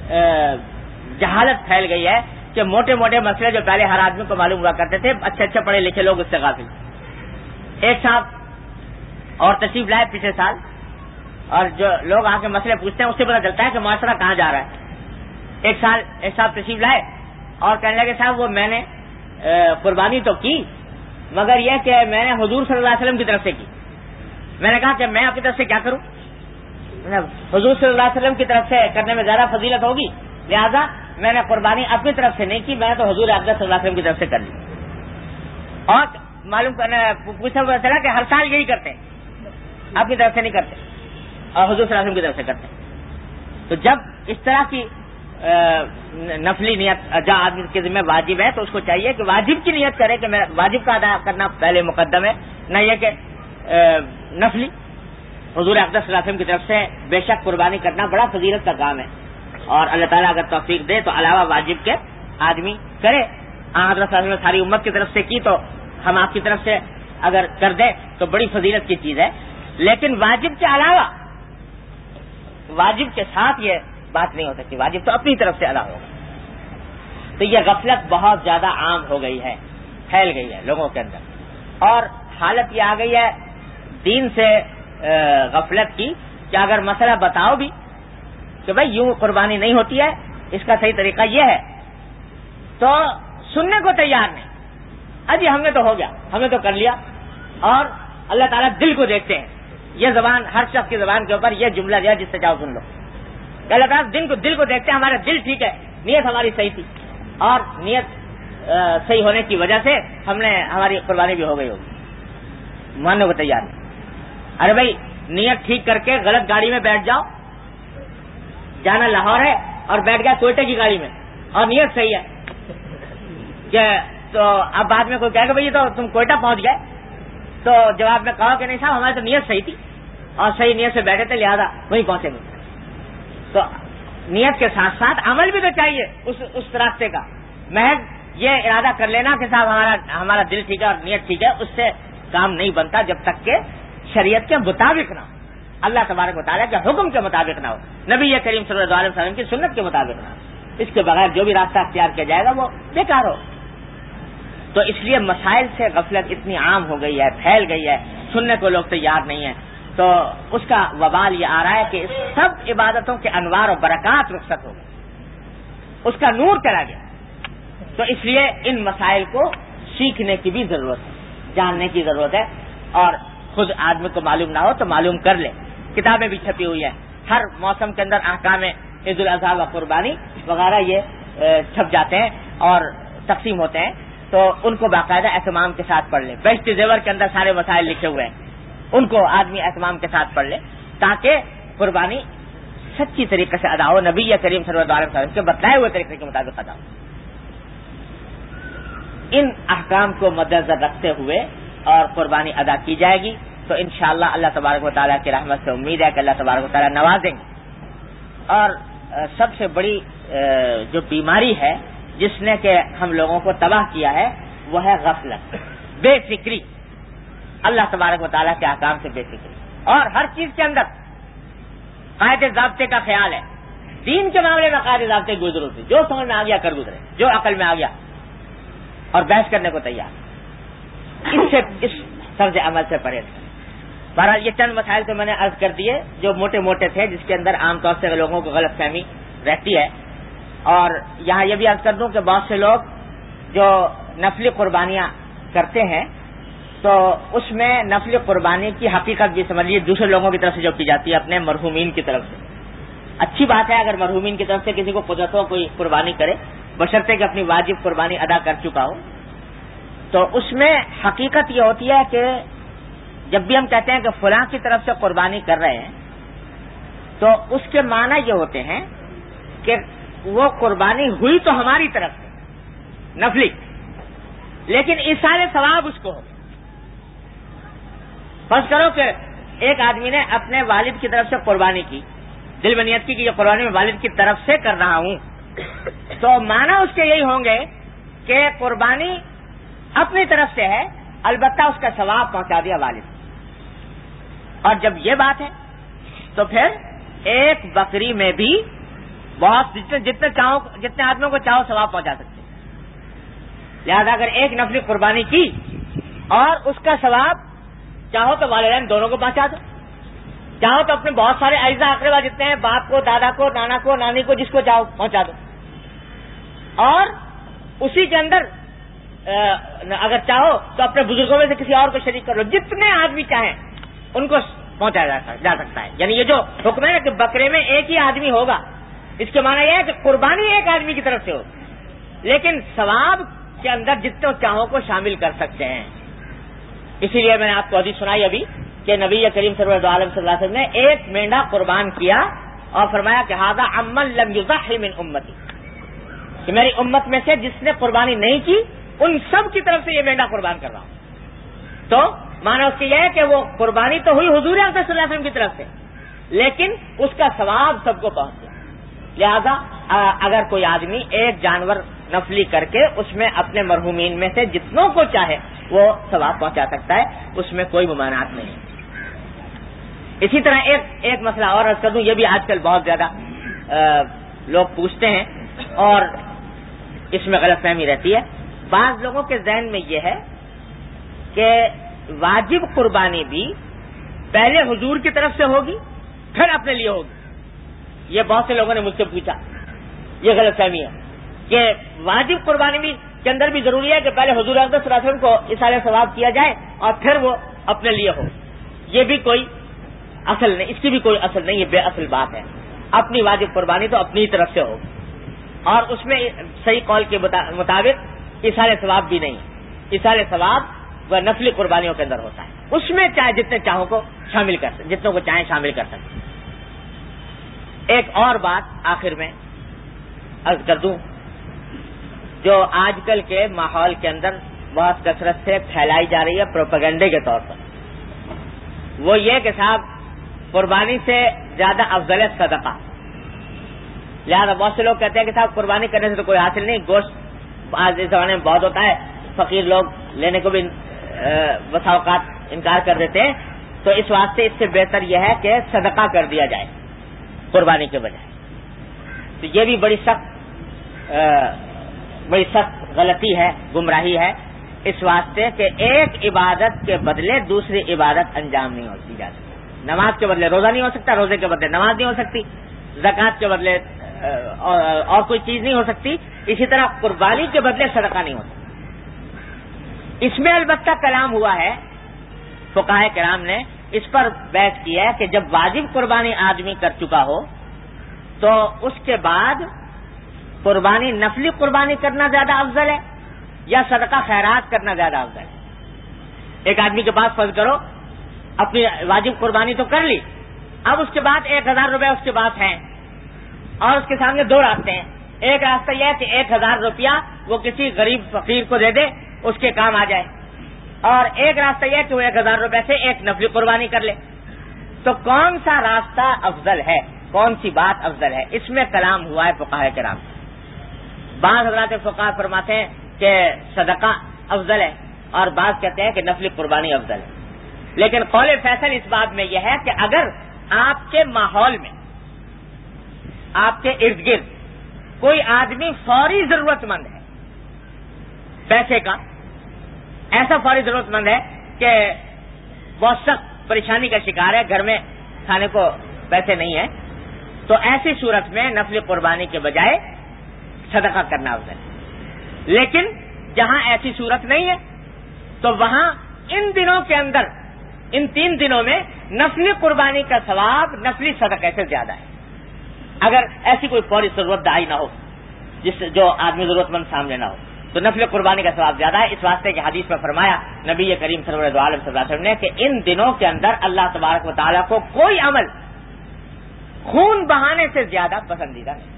Speaker 2: جہالت پھیل گئی ہے کہ موٹے موٹے مسئلے جو پہلے ہر آدمی کو معلوم ہوا کرتے تھے, اچھے اچھے پڑھے لکھے لوگ اس سے غافل. ایک صاحب اور تشریف لائے پچھلے سال, اور جو لوگ آ کے مسئلے پوچھتے ہیں اس سے پتہ چلتا ہے کہ معاشرہ کہاں جا رہا ہے. ایک سال ایک صاحب تشریف لائے اور کہنے لگے صاحب وہ میں نے قربانی تو کی, مگر یہ کہ میں نے حضور صلی اللہ علیہ وسلم کی طرف سے کی. میں نے کہا کہ میں اپنی طرف سے کیا کروں, حضور صلی اللہ علیہ وسلم کی طرف سے کرنے میں زیادہ فضیلت ہوگی, لہذا میں نے قربانی اپنی طرف سے نہیں کی, میں نے تو حضور اقدس صلی اللہ علیہ وسلم کی طرف سے کر لی. اور معلوم کرنا پوچھا پتا چلا کہ ہر سال یہی کرتے ہیں, اپنی طرف سے نہیں کرتے اور حضور صلی اللہ علیہ وسلم کی طرف سے کرتے ہیں. تو جب اس طرح کی نفلی نیت جو آدمی کے ذمہ واجب ہے تو اس کو چاہیے کہ واجب کی نیت کرے کہ میرا واجب کا ادا کرنا پہلے مقدم ہے, نہ یہ کہ نفلی. حضور اقدس صلی اللہ علیہ وسلم کی طرف سے بے شک قربانی کرنا بڑا فضیلت کا کام ہے, اور اللہ تعالیٰ اگر توفیق دے تو علاوہ واجب کے آدمی کرے. حضرت صلی اللہ علیہ وسلم نے ساری امت کی طرف سے کی, تو ہم آپ کی طرف سے اگر کر دیں تو بڑی فضیلت کی چیز ہے. لیکن واجب کے علاوہ, واجب کے ساتھ یہ بات نہیں ہو سکتی, واجب تو اپنی طرف سے ادا ہوگا. تو یہ غفلت بہت زیادہ عام ہو گئی ہے, پھیل گئی ہے لوگوں کے اندر, اور حالت یہ آ گئی ہے دین سے غفلت کی کہ اگر مسئلہ بتاؤ بھی کہ بھائی یوں قربانی نہیں ہوتی ہے, اس کا صحیح طریقہ یہ ہے, تو سننے کو تیار نہیں. اجی ہم نے تو ہو گیا, ہم نے تو کر لیا. اور اللہ تعالیٰ دل کو دیکھتے ہیں, یہ زبان ہر شخص کی زبان کے اوپر یہ جملہ دیا جس سے چاہو سن لو, کہ اللہ تعالیٰ دل کو دل کو دیکھتے ہیں, ہمارا دل ٹھیک ہے, نیت ہماری صحیح تھی, اور نیت صحیح ہونے کی وجہ سے ہم نے ہماری قربانی بھی ہو گئی ہوگی. ماننے کو تیار نہیں. ارے بھائی نیت ٹھیک کر کے غلط گاڑی میں بیٹھ جاؤ, جانا لاہور ہے اور بیٹھ گیا کوئٹہ کی گاڑی میں, اور نیت صحیح ہے کہ, تو اب بعد میں کوئی کہے گا بھائی تو تم کوئٹہ پہنچ گئے, تو جواب میں کہا کہ نہیں صاحب ہماری تو نیت صحیح تھی اور صحیح نیت سے بیٹھے تھے, لہذا وہیں پہنچے گے. تو نیت کے ساتھ ساتھ عمل بھی تو چاہیے اس اس راستے کا. محض یہ ارادہ کر لینا کہ صاحب ہمارا ہمارا دل ٹھیک ہے اور نیت ٹھیک ہے, اس سے کام نہیں بنتا جب تک کہ شریعت کے مطابق نہ. اللہ تبارک و تعالیٰ کے حکم کے مطابق نہ ہو، نبی کریم صلی اللہ علیہ وسلم کی سنت کے مطابق نہ ہو، اس کے بغیر جو بھی راستہ اختیار کیا جائے گا وہ بیکار ہو۔ تو اس لیے مسائل سے غفلت اتنی عام ہو گئی ہے، پھیل گئی ہے، سننے کو لوگ تیار نہیں ہیں، تو اس کا وبال یہ آ رہا ہے کہ سب عبادتوں کے انوار و برکات رخصت ہو گئے، اس کا نور چلا گیا۔ تو اس لیے ان مسائل کو سیکھنے کی بھی ضرورت ہے، جاننے کی ضرورت ہے، اور خود آدمی کو معلوم نہ ہو تو معلوم کر لے۔ کتابیں بھی چھپی ہوئی ہیں، ہر موسم کے اندر احکام عید الاضحیٰ و قربانی وغیرہ یہ چھپ جاتے ہیں اور تقسیم ہوتے ہیں، تو ان کو باقاعدہ اہتمام کے ساتھ پڑھ لے۔ بہشت زیور کے اندر سارے مسائل لکھے ہوئے ہیں، ان کو آدمی اہتمام کے ساتھ پڑھ لے تاکہ قربانی سچی طریقے سے ادا ہو، نبی کریم صلی اللہ علیہ وسلم کے بتلائے ہوئے طریقے کے مطابق ادا ہو۔ ان احکام کو مد نظر رکھتے ہوئے اور قربانی ادا کی جائے گی تو انشاءاللہ اللہ تبارک و تعالیٰ کی رحمت سے امید ہے کہ اللہ تبارک و تعالیٰ نوازیں گے۔ اور سب سے بڑی جو بیماری ہے جس نے کہ ہم لوگوں کو تباہ کیا ہے وہ ہے غفلت، بے فکری، اللہ تبارک و تعالیٰ کے احکام سے بے فکری، اور ہر چیز کے اندر قاعدے ضابطے کا خیال ہے۔ دین کے معاملے میں قاعدے ضابطے کی ضرورت ہے، جو سمجھ میں آ گیا کر گزرے، جو عقل میں آ گیا، اور بحث کرنے کو تیار۔ اس سے اس طرز عمل سے پرہیز کریں۔ بہرحال یہ چند مسائل تو میں نے عرض کر دیے جو موٹے موٹے تھے، جس کے اندر عام طور سے لوگوں کو غلط فہمی رہتی ہے۔ اور یہاں یہ بھی عرض کر دوں کہ بہت سے لوگ جو نفلی قربانیاں کرتے ہیں تو اس میں نفلی قربانی کی حقیقت بھی سمجھ لیجیے دوسرے لوگوں کی طرف سے جو کی جاتی ہے، اپنے مرحومین کی طرف سے۔ اچھی بات ہے اگر مرحومین کی طرف سے کسی کو قدرت ہو کوئی قربانی کرے، بشرطے کہ اپنی واجب قربانی ادا کر چکا ہو، تو اس میں حقیقت یہ ہوتی ہے کہ جب بھی ہم کہتے ہیں کہ فلاں کی طرف سے قربانی کر رہے ہیں تو اس کے معنی یہ ہوتے ہیں کہ وہ قربانی ہوئی تو ہماری طرف سے نفلی، لیکن ایصال ثواب اس کو ہو۔ فرض کرو کہ ایک آدمی نے اپنے والد کی طرف سے قربانی کی، دل میں نیت کی کہ یہ قربانی میں والد کی طرف سے کر رہا ہوں، تو معنی اس کے یہی ہوں گے کہ قربانی اپنی طرف سے ہے، البتہ اس کا ثواب پہنچا دیا والد۔ اور جب یہ بات ہے تو پھر ایک بکری میں بھی بہت جتنے جتنے چاہو جتنے آدمیوں کو چاہو ثواب پہنچا سکتے ہیں۔ لہذا اگر ایک نفلی قربانی کی اور اس کا ثواب چاہو تو والدین دونوں کو پہنچا دو، چاہو تو اپنے بہت سارے اعزا اقربا جتنے ہیں، باپ کو، دادا کو، نانا کو، نانی کو، جس کو چاہو پہنچا دو، اور اسی کے اندر اگر چاہو تو اپنے بزرگوں میں سے کسی اور کو شریک کر لو، جتنے آدمی چاہیں ان کو پہنچایا جا سکتا ہے۔ یعنی یہ جو حکم ہے کہ بکرے میں ایک ہی آدمی ہوگا، اس کے معنی یہ ہے کہ قربانی ایک آدمی کی طرف سے ہو، لیکن ثواب کے اندر جتنے چاہوں کو شامل کر سکتے ہیں۔ اسی لیے میں نے آپ کو حدیث سنائی ابھی کہ نبی کریم صلی اللہ علیہ وسلم نے ایک مینڈا قربان کیا اور فرمایا کہ ھذا عمن لم یضحی من امتی، کہ میری امت میں سے جس نے قربانی نہیں کی ان سب کی طرف سے یہ مینڈا قربان کر رہا ہوں۔ تو معنی اس کی یہ ہے کہ وہ قربانی تو ہوئی حضور اکرم صلی اللہ علیہ وسلم کی طرف سے، لیکن اس کا ثواب سب کو پہنچ گیا۔ لہذا اگر کوئی آدمی ایک جانور نفلی کر کے اس میں اپنے مرحومین میں سے جتنوں کو چاہے وہ ثواب پہنچا سکتا ہے، اس میں کوئی ممانعت نہیں۔ اسی طرح ایک ایک مسئلہ اور عرض کر دوں، یہ بھی آج کل بہت زیادہ لوگ پوچھتے ہیں اور اس میں غلط فہمی رہتی ہے۔ بعض لوگوں کے ذہن میں یہ ہے کہ واجب قربانی بھی پہلے حضور کی طرف سے ہوگی پھر اپنے لیے ہوگی۔ یہ بہت سے لوگوں نے مجھ سے پوچھا، یہ غلط فہمی ہے کہ واجب قربانی بھی کے اندر بھی ضروری ہے کہ پہلے حضور اکرم صلی اللہ علیہ وسلم کو اصالہ ثواب کیا جائے اور پھر وہ اپنے لیے ہو۔ یہ بھی کوئی اصل نہیں، اس کی بھی کوئی اصل نہیں، یہ بے اصل بات ہے۔ اپنی واجب قربانی تو اپنی طرف سے ہوگی، اور اس میں صحیح قول کے مطابق اصالہ ثواب بھی نہیں، اصالہ ثواب وہ نفلی قربانیوں کے اندر ہوتا ہے، اس میں چاہے جتنے چاہوں کو شامل کر سکتے، جتنوں کو چاہیں شامل کر سکتے۔ ایک اور بات آخر میں عرض کر دوں جو آج کل کے ماحول کے اندر بہت کثرت سے پھیلائی جا رہی ہے پروپیگنڈے کے طور پر، وہ یہ کہ صاحب قربانی سے زیادہ افضل ہے صدقہ۔ لہٰذا بہت سے لوگ کہتے ہیں کہ صاحب قربانی کرنے سے تو کوئی حاصل نہیں، گوشت آج اس زمانے میں بہت ہوتا ہے، فقیر لوگ لینے کو بھی بسا اوقات انکار کر دیتے ہیں، تو اس واسطے اس سے بہتر یہ ہے کہ صدقہ کر دیا جائے قربانی کے بجائے. تو یہ بھی بڑی سخت بڑی سخت غلطی ہے, گمراہی ہے, اس واسطے کہ ایک عبادت کے بدلے دوسری عبادت انجام نہیں ہوتی جا سکتی. نماز کے بدلے روزہ نہیں ہو سکتا, روزے کے بدلے نماز نہیں ہو سکتی, زکوٰۃ کے بدلے اور کوئی چیز نہیں ہو سکتی. اسی طرح قربانی کے بدلے صدقہ نہیں ہو سکتا. اس میں البتہ کلام ہوا ہے, فقہائے کرام نے اس پر بحث کی ہے کہ جب واجب قربانی آدمی کر چکا ہو تو اس کے بعد قربانی نفلی قربانی کرنا زیادہ افضل ہے یا صدقہ خیرات کرنا زیادہ افضل ہے. ایک آدمی کے پاس فرض کرو اپنی واجب قربانی تو کر لی, اب اس کے بعد ایک ہزار روپے اس کے پاس ہیں اور اس کے سامنے دو راستے ہیں. ایک راستہ یہ ہے کہ ایک ہزار روپیہ وہ کسی غریب فقیر کو دے دے, اس کے کام آ جائے, اور ایک راستہ یہ ہے کہ وہ ایک ہزار روپے سے ایک نفلی قربانی کر لے. تو کون سا راستہ افضل ہے, کون سی بات افضل ہے, اس میں کلام ہوا ہے فقہائے کرام. بعض حضرات فقہا فرماتے ہیں کہ صدقہ افضل ہے اور بعض کہتے ہیں کہ نفلی قربانی افضل ہے. لیکن قول فیصل اس بات میں یہ ہے کہ اگر آپ کے ماحول میں, آپ کے ارد گرد کوئی آدمی فوری ضرورت مند ہے پیسے کا, ایسا فوری ضرورت مند ہے کہ بہت سخت پریشانی کا شکار ہے, گھر میں کھانے کو پیسے نہیں ہیں, تو ایسی صورت میں نفلی قربانی کے بجائے صدقہ کرنا افضل ہے. لیکن جہاں ایسی صورت نہیں ہے تو وہاں ان دنوں کے اندر, ان تین دنوں میں نفلی قربانی کا ثواب نفلی صدقے سے زیادہ ہے, اگر ایسی کوئی فوری ضرورت دائی نہ ہو جس جو آدمی ضرورت مند سامنے نہ ہو تو نفل قربانی کا ثواب زیادہ ہے. اس واسطے کہ حدیث میں فرمایا نبی کریم صلی اللہ علیہ وسلم نے کہ ان دنوں کے اندر اللہ تبارک و تعالیٰ کو کوئی عمل خون بہانے سے زیادہ پسندیدہ نہیں.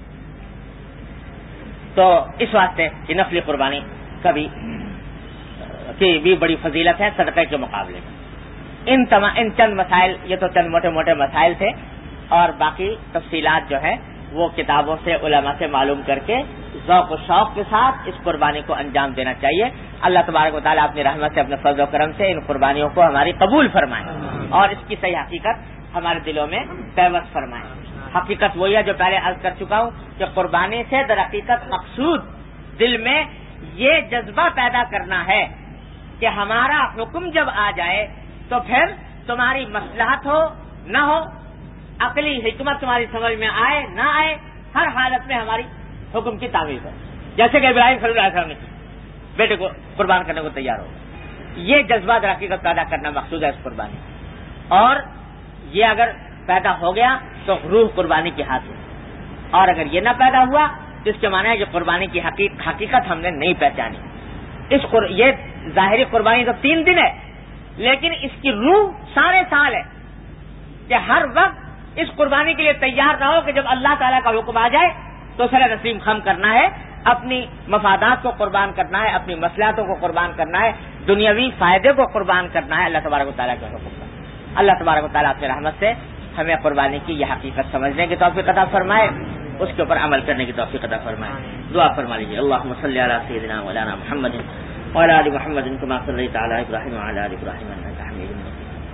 Speaker 2: تو اس واسطے یہ نفلی قربانی کبھی کی بھی بڑی فضیلت ہے صدقے کے مقابلے میں. ان تمام ان چند مسائل, یہ تو چند موٹے موٹے مسائل تھے, اور باقی تفصیلات جو ہے وہ کتابوں سے علماء سے معلوم کر کے ذوق و شوق کے ساتھ اس قربانی کو انجام دینا چاہیے. اللہ تبارک و تعالیٰ اپنی رحمت سے, اپنے فضل و کرم سے ان قربانیوں کو ہماری قبول فرمائے اور اس کی صحیح حقیقت ہمارے دلوں میں پیوست فرمائے. حقیقت وہی ہے جو پہلے عرض کر چکا ہوں کہ قربانی سے در حقیقت مقصود دل میں یہ جذبہ پیدا کرنا ہے کہ ہمارا حکم جب آ جائے تو پھر تمہاری مصلحت ہو نہ ہو, عقلی حکمت تمہاری سمجھ میں آئے نہ آئے, ہر حالت میں ہماری حکم کی تعمیل ہو. جیسے کہ ابراہیم صلی اللہ علیہ وسلم نے بیٹے کو قربان کرنے کو تیار ہو, یہ جذبہ در حقیقت پیدا کرنا مقصود ہے اس قربانی. اور یہ اگر پیدا ہو گیا تو روح قربانی کی حاصل, اور اگر یہ نہ پیدا ہوا تو اس کے معنی ہے کہ قربانی کی حقیقت ہم نے نہیں پہچانی. اس یہ ظاہری قربانی تو تین دن ہے, لیکن اس کی روح سارے سال ہے کہ ہر وقت اس قربانی کے لیے تیار رہو کہ جب اللہ تعالیٰ کا حکم آ جائے تو سر نسیم خم کرنا ہے, اپنی مفادات کو قربان کرنا ہے, اپنی مصلحتوں کو قربان کرنا ہے, دنیاوی فائدے کو قربان کرنا ہے اللہ تبارک و تعالیٰ کے حکم پر. اللہ تبارک و تعالیٰ اپنی رحمت سے ہمیں قربانی کی یہ حقیقت سمجھنے کی توفیق عطا فرمائے, اس کے اوپر عمل کرنے کی توفیق عطا فرمائے. دعا فرما لیجیے. اللہم صلی علی سیدنا مولانا محمد وعلی آل محمد کما صلیت علی ابراہیم وعلی آل ابراہیم انک حمید مجید.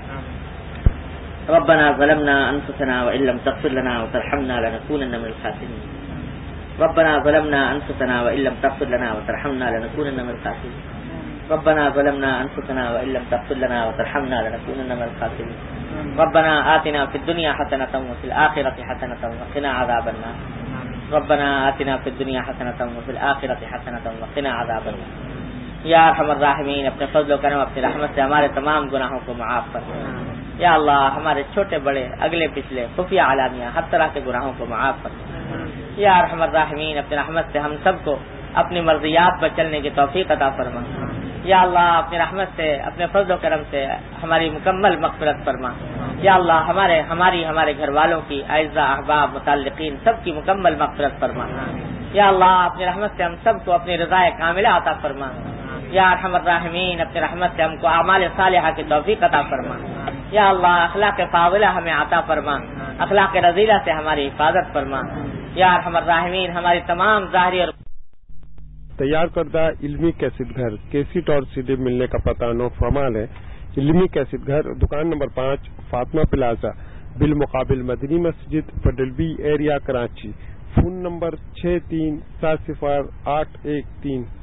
Speaker 2: ربنا ظلمنا انفسنا وان لم تغفر لنا وترحمنا لنكونن من الخاسرين. ربنا ظلمنا انفسنا وان لم تغفر لنا وترحمنا لنكونن من الخاسرين. ربنا ظلمنا انفسنا وان لم تغفر لنا وترحمنا لنكونن من الخاسرين. ربنا آتنا في الدنيا حسنة وفي الآخرة حسنة وقنا عذاب النار. ربنا آتنا في الدنيا حسنة وفي الآخرة حسنة وقنا عذاب النار. یا ارحم الراحمین, اپنے فضل و کرم, اپنی رحمت سے ہمارے تمام گناہوں کو معاف فرما. یا اللہ ہمارے چھوٹے بڑے, اگلے پچھلے, خفیہ علانیہ, ہر طرح کے گناہوں کو معاف فرما. یا ارحم الراحمین, اپنی رحمت سے ہم سب کو اپنی مرضیات پر چلنے کی توفیق عطا فرما. یا اللہ اپنی رحمت سے, اپنے فضل و کرم سے ہماری مکمل مغفرت فرما. یا اللہ ہمارے ہماری ہمارے گھر والوں کی, اعزاء, احباب, متعلقین سب کی مکمل مغفرت فرما. یا اللہ اپنی رحمت سے ہم سب کو اپنی رضا کاملہ عطا فرما. یا ارحم الراحمین, اپنی رحمت سے ہم کو اعمال صالحہ کی توفیق عطا فرما. یا اللہ اخلاق فاضلہ ہمیں عطا فرما, اخلاق رذیلہ سے ہماری حفاظت فرما. یا ارحم الراحمین, ہماری تمام ظاہری اور
Speaker 1: تیار کردہ علمی کیسٹ گھر کیسٹ اور سی ڈی ملنے کا پتہ نو فرمان ہے علمی کیسٹ گھر، دکان نمبر پانچ، فاطمہ پلازا، بالمقابل مدنی مسجد، پیڈل بی ایریا، کراچی۔ فون نمبر چھ تین سات صفر آٹھ ایک تین